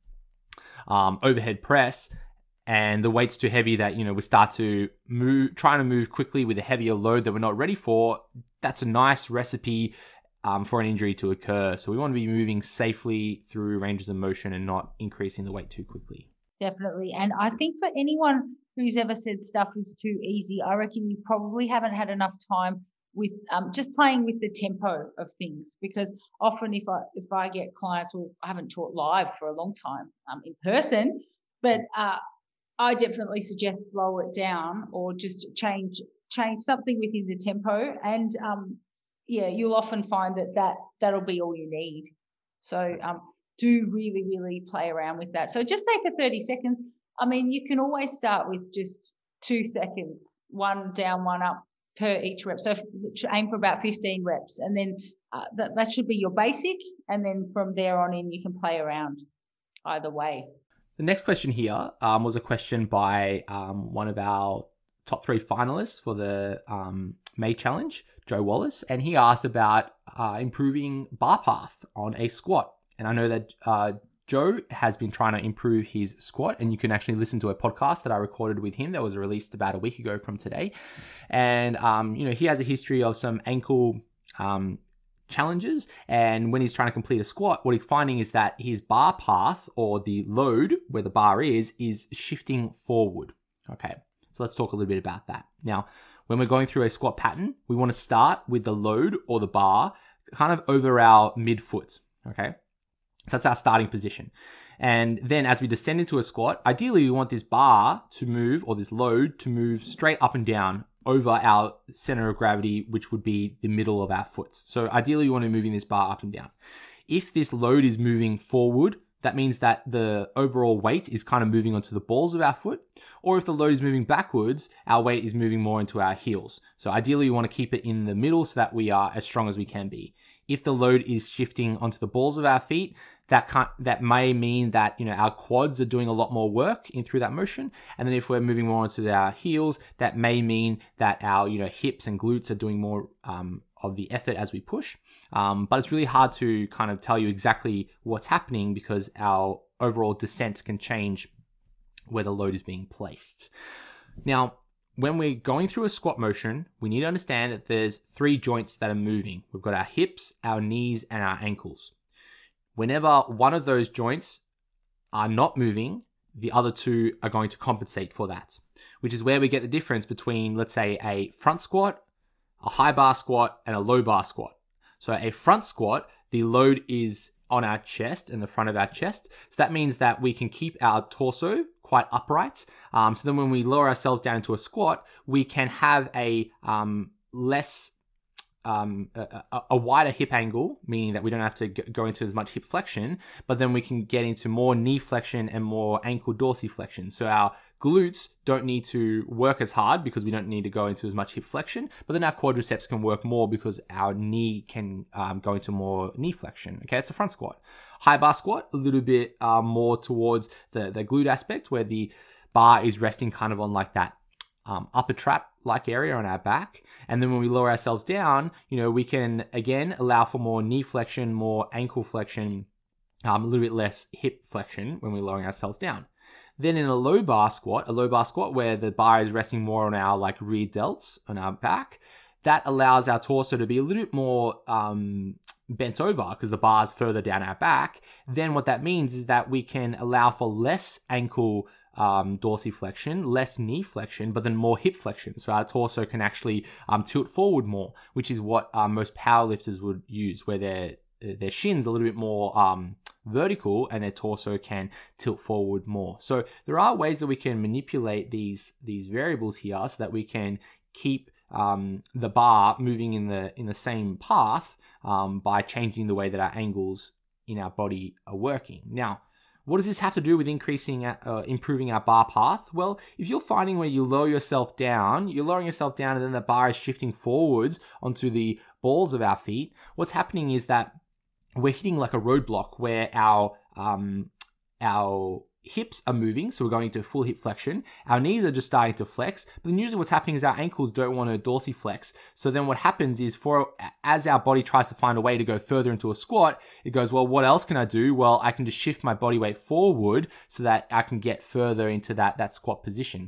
um, overhead press, and the weight's too heavy that, you know, we start to move, trying to move quickly with a heavier load that we're not ready for, that's a nice recipe um, for an injury to occur. So we want to be moving safely through ranges of motion and not increasing the weight too quickly. Definitely. And I think for anyone who's ever said stuff is too easy, I reckon you probably haven't had enough time with um, just playing with the tempo of things. Because often if I if I get clients, well, I haven't taught live for a long time um, in person, but uh, I definitely suggest slow it down or just change change something within the tempo, and um, yeah, you'll often find that, that that'll be all you need. So um, do really, really play around with that. So just say for thirty seconds, I mean, you can always start with just two seconds, one down, one up per each rep. So aim for about fifteen reps, and then uh, that, that should be your basic. And then from there on in, you can play around either way. The next question here um, was a question by um, one of our top three finalists for the um, May Challenge, Joe Wallace, and he asked about uh, improving bar path on a squat. And I know that uh, Joe has been trying to improve his squat, and you can actually listen to a podcast that I recorded with him that was released about a week ago from today. And, um, you know, he has a history of some ankle um, challenges, and when he's trying to complete a squat, what he's finding is that his bar path, or the load where the bar is, is shifting forward. Okay, so let's talk a little bit about that. Now, when we're going through a squat pattern, we want to start with the load or the bar kind of over our midfoot. Okay, so that's our starting position. And then as we descend into a squat, ideally we want this bar to move, or this load to move straight up and down over our center of gravity, which would be the middle of our foot. So ideally, you want to be moving this bar up and down. If this load is moving forward, that means that the overall weight is kind of moving onto the balls of our foot. Or if the load is moving backwards, our weight is moving more into our heels. So ideally, you want to keep it in the middle so that we are as strong as we can be. If the load is shifting onto the balls of our feet, that can't, that may mean that, you know, our quads are doing a lot more work in through that motion. And then if we're moving more onto our heels, that may mean that our, you know, hips and glutes are doing more um, of the effort as we push. Um, but it's really hard to kind of tell you exactly what's happening because our overall descent can change where the load is being placed. Now, when we're going through a squat motion, we need to understand that there's three joints that are moving. We've got our hips, our knees, and our ankles. Whenever one of those joints are not moving, the other two are going to compensate for that, which is where we get the difference between, let's say, a front squat, a high bar squat, and a low bar squat. So a front squat, the load is on our chest, in the front of our chest. So that means that we can keep our torso quite upright. Um, so then when we lower ourselves down into a squat, we can have a um, less Um, a, a wider hip angle, meaning that we don't have to go into as much hip flexion, but then we can get into more knee flexion and more ankle dorsiflexion. So our glutes don't need to work as hard because we don't need to go into as much hip flexion, but then our quadriceps can work more because our knee can um, go into more knee flexion. Okay, it's a front squat. High bar squat, a little bit uh, more towards the, the glute aspect where the bar is resting kind of on like that Um, upper trap like area on our back. And then when we lower ourselves down, you know, we can again allow for more knee flexion, more ankle flexion, um, a little bit less hip flexion when we're lowering ourselves down. Then in a low bar squat, a low bar squat where the bar is resting more on our like rear delts on our back, that allows our torso to be a little bit more um, bent over because the bar is further down our back. Then what that means is that we can allow for less ankle Um, dorsiflexion, less knee flexion, but then more hip flexion. So our torso can actually um, tilt forward more, which is what uh, most powerlifters would use, where their their shins a little bit more um, vertical and their torso can tilt forward more. So there are ways that we can manipulate these these variables here so that we can keep um, the bar moving in the in the same path um, by changing the way that our angles in our body are working. Now, what does this have to do with increasing, uh, improving our bar path? Well, if you're finding where you lower yourself down, you're lowering yourself down and then the bar is shifting forwards onto the balls of our feet, what's happening is that we're hitting like a roadblock where our, um, our hips are moving, so we're going into full hip flexion. Our knees are just starting to flex, but then usually what's happening is our ankles don't want to dorsiflex. So then what happens is for as our body tries to find a way to go further into a squat, it goes, well, what else can I do? Well, I can just shift my body weight forward so that I can get further into that, that squat position.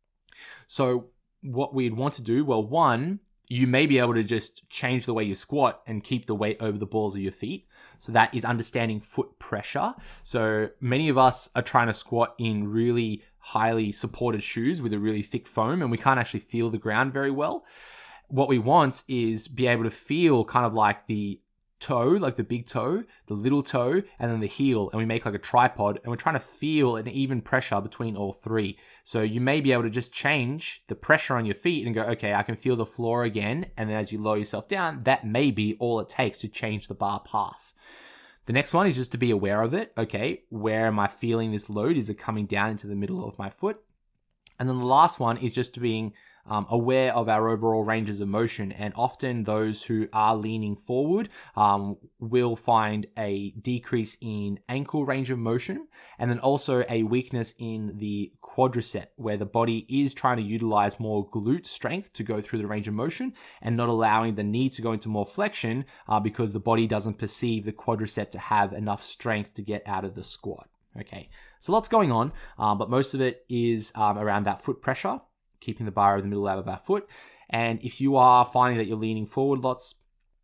So what we'd want to do, well, one, you may be able to just change the way you squat and keep the weight over the balls of your feet. So that is understanding foot pressure. So many of us are trying to squat in really highly supported shoes with a really thick foam, and we can't actually feel the ground very well. What we want is be able to feel kind of like the toe, like the big toe, the little toe, and then the heel, and we make like a tripod, and we're trying to feel an even pressure between all three. So you may be able to just change the pressure on your feet and go, okay, I can feel the floor again, and then as you lower yourself down, that may be all it takes to change the bar path. The next one is just to be aware of it. Okay, where am I feeling this load? Is it coming down into the middle of my foot? And then the last one is just being Um, aware of our overall ranges of motion, and often those who are leaning forward um, will find a decrease in ankle range of motion, and then also a weakness in the quadricep, where the body is trying to utilize more glute strength to go through the range of motion and not allowing the knee to go into more flexion uh, because the body doesn't perceive the quadricep to have enough strength to get out of the squat. Okay, so lots going on, um, but most of it is um, around that foot pressure, keeping the bar over the middle of our foot. And if you are finding that you're leaning forward lots,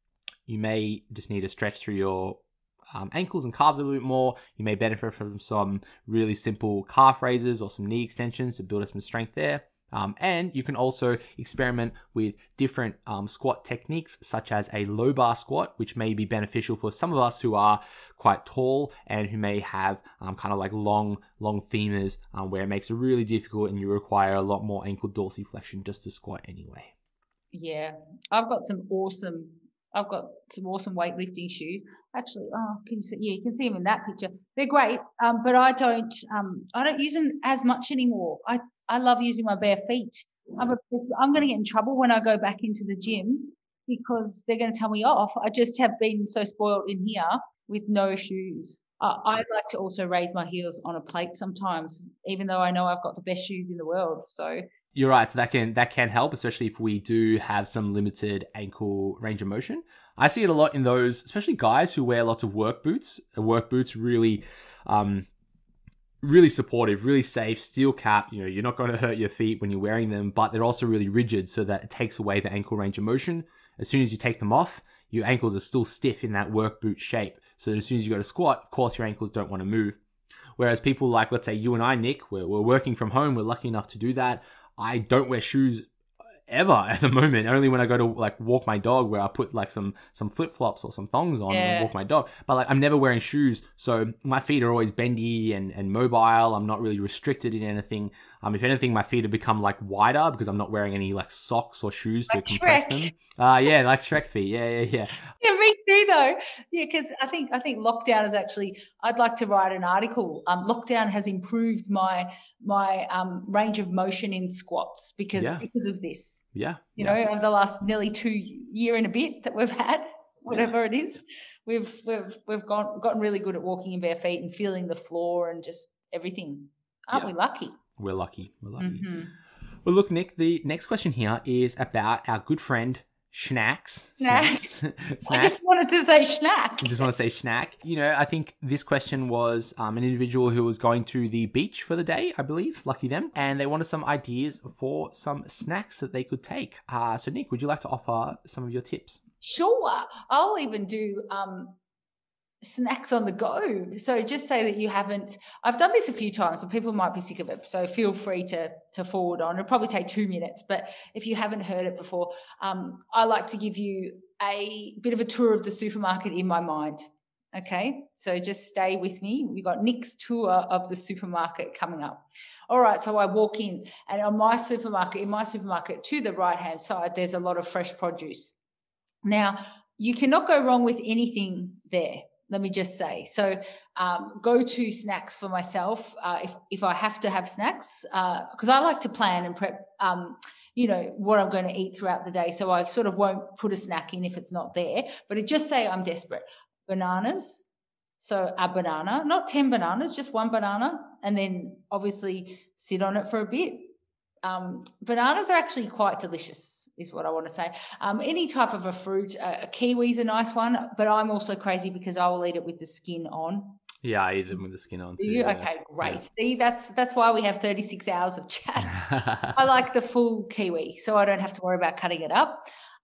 you may just need to stretch through your um, ankles and calves a little bit more. You may benefit from some really simple calf raises or some knee extensions to build up some strength there. Um, and you can also experiment with different um, squat techniques, such as a low bar squat, which may be beneficial for some of us who are quite tall and who may have um, kind of like long, long femurs, um, where it makes it really difficult and you require a lot more ankle dorsiflexion just to squat anyway. Yeah, I've got some awesome. I've got some awesome weightlifting shoes. Actually, oh, can you see? Yeah, you can see them in that picture. They're great, um, but I don't. Um, I don't use them as much anymore. I I love using my bare feet. I'm, a, I'm going to get in trouble when I go back into the gym because they're going to tell me off. I just have been so spoiled in here with no shoes. Uh, I like to also raise my heels on a plate sometimes, even though I know I've got the best shoes in the world. So. You're right. So that can that can help, especially if we do have some limited ankle range of motion. I see it a lot in those, especially guys who wear lots of work boots. Work boots really, um, really supportive, really safe, steel cap. You know, you're not going to hurt your feet when you're wearing them, but they're also really rigid, so that it takes away the ankle range of motion. As soon as you take them off, your ankles are still stiff in that work boot shape. So as soon as you go to squat, of course, your ankles don't want to move. Whereas people like, let's say you and I, Nick, we're, we're working from home. We're lucky enough to do that. I don't wear shoes ever at the moment. Only when I go to like walk my dog, where I put like some some flip flops or some thongs on Yeah. and walk my dog. But like I'm never wearing shoes, so my feet are always bendy and and mobile. I'm not really restricted in anything. Um, if anything, my feet have become like wider because I'm not wearing any like socks or shoes Like to compress Shrek. them. Uh yeah, like Shrek feet. Yeah, yeah, yeah. Yeah, me too, though. Yeah, because I think I think lockdown is actually. I'd like to write an article. Um, lockdown has improved my my um range of motion in squats because Yeah. because of this. Yeah. You yeah. know, over the last nearly two year and a bit that we've had, whatever it is, we've we've we've gone gotten really good at walking in bare feet and feeling the floor and just everything. Aren't Yeah. we lucky? We're lucky. We're lucky. Mm-hmm. Well, look, Nick, the next question here is about our good friend Snacks. Snacks. I Snacks. just wanted to say schnack. I just want to say Schnack. You know, I think this question was um, an individual who was going to the beach for the day, I believe. Lucky them. And they wanted some ideas for some snacks that they could take. Uh, so, Nick, would you like to offer some of your tips? Sure. I'll even do um, snacks on the go. So just say that you haven't, I've done this a few times, so people might be sick of it. So feel free to, to forward on. It'll probably take two minutes, but if you haven't heard it before, um, I like to give you a bit of a tour of the supermarket in my mind. Okay. So just stay with me. We've got Nick's tour of the supermarket coming up. All right. So I walk in, and on my supermarket, in my supermarket to the right-hand side, there's a lot of fresh produce. Now, you cannot go wrong with anything there. Let me just say. So um, go-to snacks for myself, uh, if, if I have to have snacks, because uh, I like to plan and prep, um, you know, what I'm going to eat throughout the day. So I sort of won't put a snack in if it's not there. But it just say I'm desperate. Bananas. So a banana, not ten bananas, just one banana. And then obviously sit on it for a bit. Um, bananas are actually quite delicious, is what I want to say. Um, any type of a fruit, uh, a kiwi's a nice one, but I'm also crazy because I will eat it with the skin on. Yeah, I eat them with the skin on too. Do you? Yeah. Okay, great. Yeah. See, that's that's why we have thirty-six hours of chat. I like the full kiwi, so I don't have to worry about cutting it up.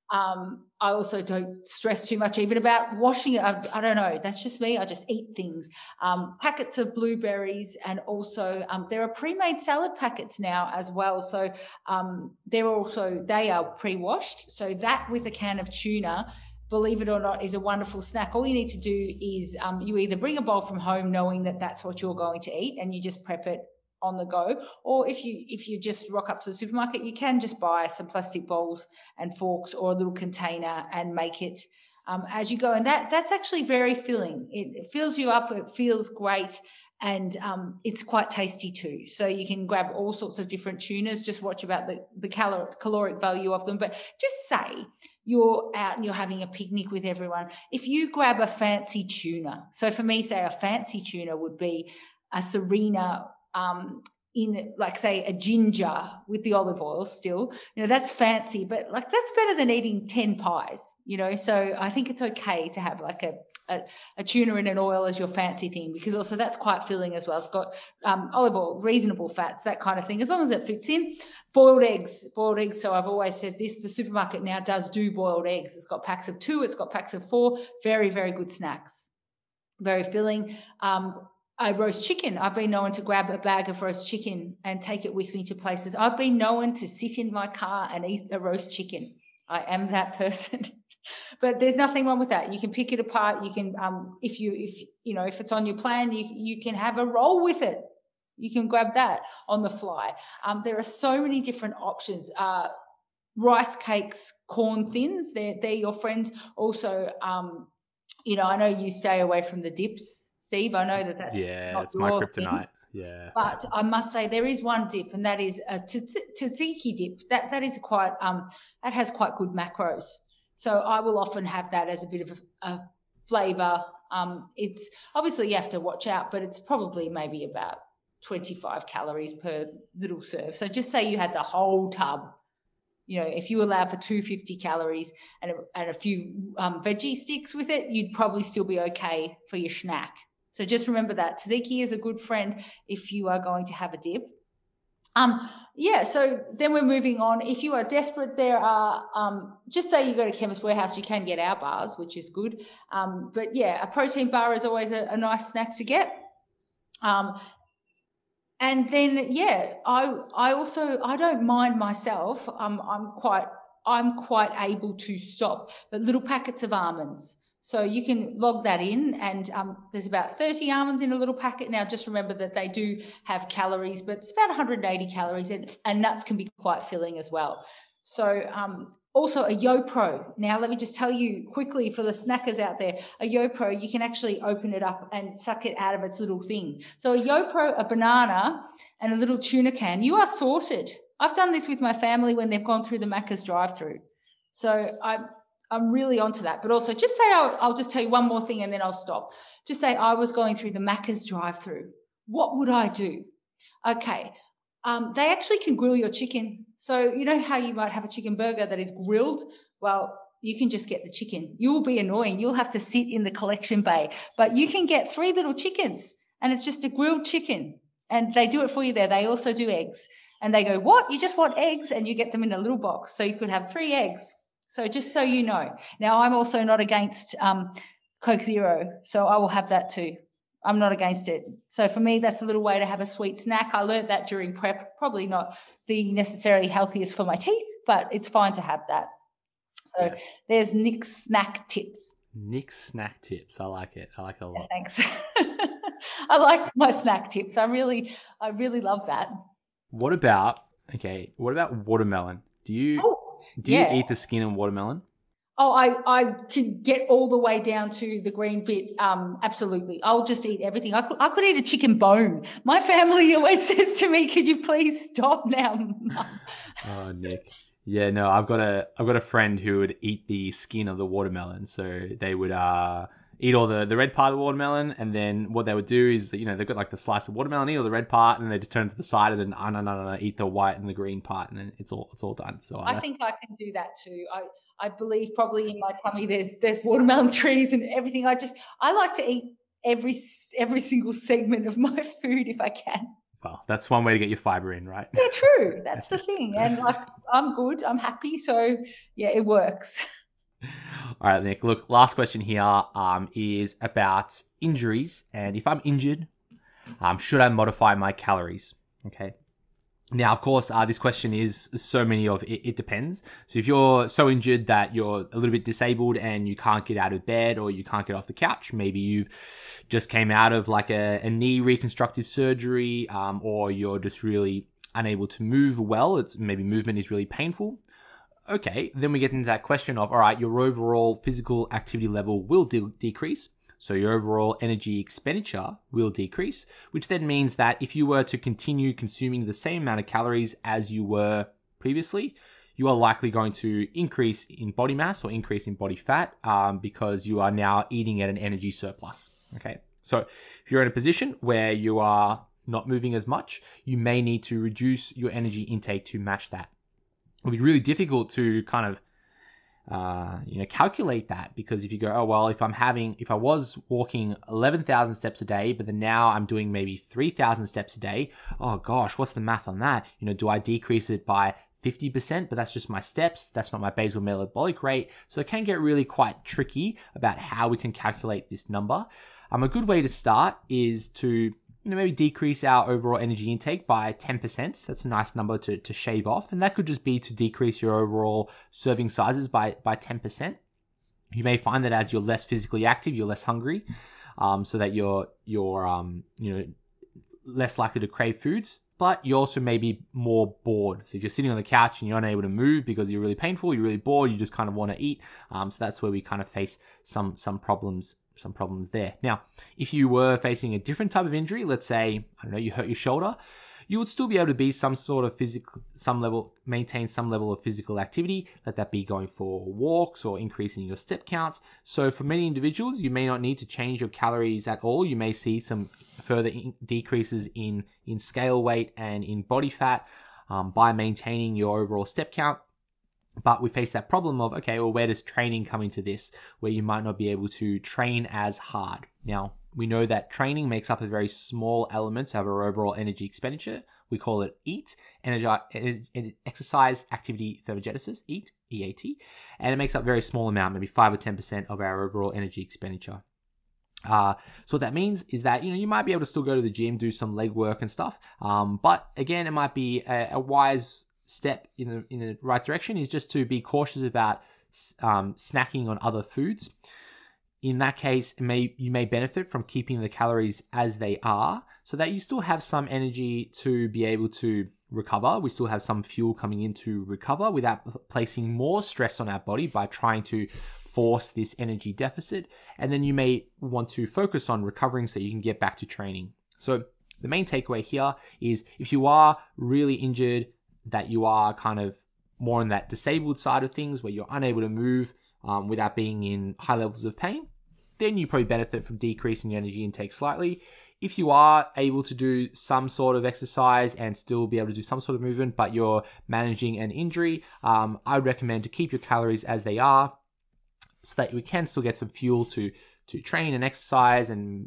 Um, I also don't stress too much even about washing it. I, I don't know. That's just me. I just eat things. Um, packets of blueberries, and also um, there are pre-made salad packets now as well. So um, they're also, they are pre-washed. So that with a can of tuna, believe it or not, is a wonderful snack. All you need to do is um, you either bring a bowl from home knowing that that's what you're going to eat and you just prep it on the go, or if you if you just rock up to the supermarket, you can just buy some plastic bowls and forks or a little container and make it um, as you go. And that that's actually very filling. It, it fills you up. It feels great. And um, it's quite tasty too. So you can grab all sorts of different tunas. Just watch about the, the calor- caloric value of them. But just say you're out and you're having a picnic with everyone. If you grab a fancy tuna, so for me, say a fancy tuna would be a Serena um, in, like, say, a ginger with the olive oil still, you know, that's fancy, but like that's better than eating ten pies, you know. So I think it's okay to have like a a, a tuna in an oil as your fancy thing, because also that's quite filling as well. It's got um, olive oil, reasonable fats, that kind of thing, as long as it fits in. Boiled eggs, boiled eggs. So I've always said this, the supermarket now does do boiled eggs. It's got packs of two, it's got packs of four, very, very good snacks, very filling. Um, I roast chicken. I've been known to grab a bag of roast chicken and take it with me to places. I've been known to sit in my car and eat a roast chicken. I am that person. But there's nothing wrong with that. You can pick it apart. You can, um, if you, if you know, if it's on your plan, you you can have a roll with it. You can grab that on the fly. Um, there are so many different options. Uh, rice cakes, corn thins, they're they're your friends. Also, um, you know, I know you stay away from the dips, Steve. I know that that's yeah, not it's my your kryptonite. thing. Yeah, but I must say there is one dip, and that is a tzatziki dip. That that is quite um that has quite good macros. So I will often have that as a bit of a, a flavour. Um, it's obviously you have to watch out, but it's probably maybe about twenty-five calories per little serve. So just say you had the whole tub. You know, if you allow for two hundred fifty calories and a, and a few um, veggie sticks with it, you'd probably still be okay for your snack. So just remember that tzatziki is a good friend if you are going to have a dip. Um, yeah, so then we're moving on. If you are desperate, there are, um, just say you go to Chemist Warehouse, you can get our bars, which is good. Um, but yeah, a protein bar is always a, a nice snack to get. Um, and then, yeah, I I also, I don't mind myself. Um, I'm quite, I'm quite able to stop, but little packets of almonds. So you can log that in, and um, there's about thirty almonds in a little packet. Now, just remember that they do have calories, but it's about one hundred eighty calories, and, and nuts can be quite filling as well. So um, also a YoPro. Now, let me just tell you quickly for the snackers out there, a YoPro, you can actually open it up and suck it out of its little thing. So a YoPro, a banana, and a little tuna can, you are sorted. I've done this with my family when they've gone through the Macca's drive-through. So I... I'm really onto that. But also just say, I'll, I'll just tell you one more thing and then I'll stop. Just say I was going through the Macca's drive-through. What would I do? Okay. Um, they actually can grill your chicken. So you know how you might have a chicken burger that is grilled? Well, you can just get the chicken. You'll be annoying. You'll have to sit in the collection bay. But you can get three little chickens and it's just a grilled chicken. And they do it for you there. They also do eggs. And they go, what? You just want eggs? And you get them in a little box. So you could have three eggs. So just so you know. Now, I'm also not against um, Coke Zero, so I will have that too. I'm not against it. So for me, that's a little way to have a sweet snack. I learned that during prep. Probably not the necessarily healthiest for my teeth, but it's fine to have that. So yeah. There's Nick's snack tips. Nick's snack tips. I like it. I like it a lot. Yeah, thanks. I like my snack tips. I really, I really love that. What about, okay, what about watermelon? Do you... Oh. Do you yeah. eat the skin in watermelon? Oh, I, I could get all the way down to the green bit. Um, absolutely. I'll just eat everything. I could, I could eat a chicken bone. My family always says to me, could you please stop now, Mum? Oh, Nick. Yeah, no, I've got a I've got a friend who would eat the skin of the watermelon. So they would uh eat all the, the red part of the watermelon, and then what they would do is, you know, they've got like the slice of watermelon, eat all the red part, and they just turn to the side and then uh, no, no, no, no, eat the white and the green part, and then it's all it's all done. So I, I think I can do that too. I, I believe probably in my tummy there's there's watermelon trees and everything. I just I like to eat every every single segment of my food if I can. Well, that's one way to get your fiber in, right? Yeah, true. That's the thing. And like I'm good, I'm happy, so yeah, it works. All right, Nick. Look, last question here um, is about injuries. And if I'm injured, um, should I modify my calories? Okay. Now, of course, uh, this question is so many of it, it depends. So if you're so injured that you're a little bit disabled and you can't get out of bed or you can't get off the couch, maybe you've just came out of like a, a knee reconstructive surgery, um, or you're just really unable to move well. It's maybe movement is really painful. Okay, then we get into that question of, all right, your overall physical activity level will de- decrease. So your overall energy expenditure will decrease, which then means that if you were to continue consuming the same amount of calories as you were previously, you are likely going to increase in body mass or increase in body fat um, because you are now eating at an energy surplus. Okay, so if you're in a position where you are not moving as much, you may need to reduce your energy intake to match that. It'll be really difficult to kind of uh, you know, calculate that, because if you go, oh, well, if I'm having, if I was walking eleven thousand steps a day, but then now I'm doing maybe three thousand steps a day, oh gosh, what's the math on that? You know, do I decrease it by fifty percent, but that's just my steps, that's not my basal metabolic rate. So it can get really quite tricky about how we can calculate this number. Um, a good way to start is to, you know, maybe decrease our overall energy intake by ten percent. That's a nice number to, to shave off. And that could just be to decrease your overall serving sizes by, by ten percent. You may find that as you're less physically active, you're less hungry, um, so that you're, you're um, you know, less likely to crave foods. But you also may be more bored. So if you're sitting on the couch and you're unable to move because you're really painful, you're really bored, you just kind of want to eat. Um, so that's where we kind of face some some problems, some problems there. Now, if you were facing a different type of injury, let's say, I don't know, you hurt your shoulder, you would still be able to be some sort of physical, some level, maintain some level of physical activity. Let that be going for walks or increasing your step counts. So for many individuals, you may not need to change your calories at all. You may see some further in- decreases in, in scale weight and in body fat um, by maintaining your overall step count. But we face that problem of, okay, well, where does training come into this, where you might not be able to train as hard? Now, we know that training makes up a very small element of our overall energy expenditure. We call it EAT, energy, exercise activity thermogenesis, EAT, E A T, and it makes up a very small amount, maybe five or ten percent of our overall energy expenditure. Uh, so what that means is that, you know, you might be able to still go to the gym, do some leg work and stuff. Um, but again, it might be a, a wise step in the, in the right direction is just to be cautious about um, snacking on other foods. In that case, it may, you may benefit from keeping the calories as they are so that you still have some energy to be able to recover. We still have some fuel coming in to recover without placing more stress on our body by trying to force this energy deficit. And then you may want to focus on recovering so you can get back to training. So the main takeaway here is if you are really injured, that you are kind of more on that disabled side of things where you're unable to move um, without being in high levels of pain, then you probably benefit from decreasing your energy intake slightly. If you are able to do some sort of exercise and still be able to do some sort of movement, but you're managing an injury, um, I would recommend to keep your calories as they are so that we can still get some fuel to, to train and exercise and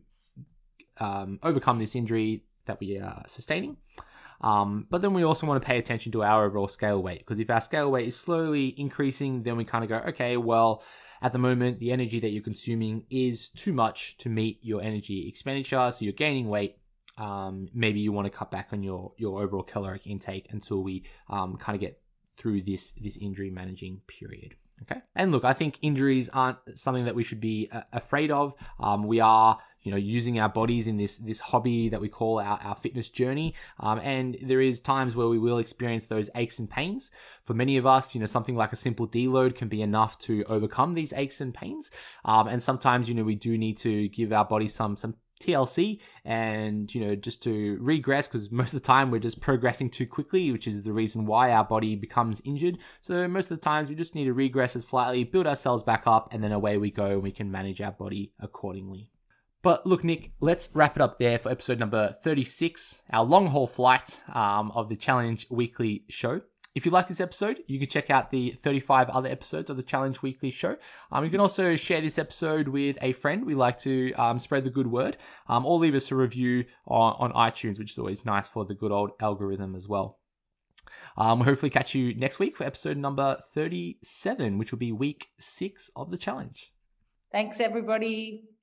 um, overcome this injury that we are sustaining. Um, but then we also want to pay attention to our overall scale weight, because if our scale weight is slowly increasing, then we kind of go, okay, well, at the moment, the energy that you're consuming is too much to meet your energy expenditure. So you're gaining weight. Um, maybe you want to cut back on your, your overall caloric intake until we um, kind of get through this, this injury managing period. Okay. And look, I think injuries aren't something that we should be uh, afraid of. Um, we are, you know, using our bodies in this, this hobby that we call our, our fitness journey. Um, and there is times where we will experience those aches and pains. For many of us, you know, something like a simple deload can be enough to overcome these aches and pains. Um, and sometimes, you know, we do need to give our body some, some T L C and, you know, just to regress, because most of the time we're just progressing too quickly, which is the reason why our body becomes injured. So most of the times we just need to regress it slightly, build ourselves back up, and then away we go and we can manage our body accordingly. But look, Nick, let's wrap it up there for episode number thirty-six, our long haul flight um, of the Challenge Weekly show. If you like this episode, you can check out the thirty-five other episodes of the Challenge Weekly show. Um, you can also share this episode with a friend. We like to um, spread the good word, um, or leave us a review on, on iTunes, which is always nice for the good old algorithm as well. Um, we'll hopefully catch you next week for episode number thirty-seven, which will be week six of the challenge. Thanks, everybody.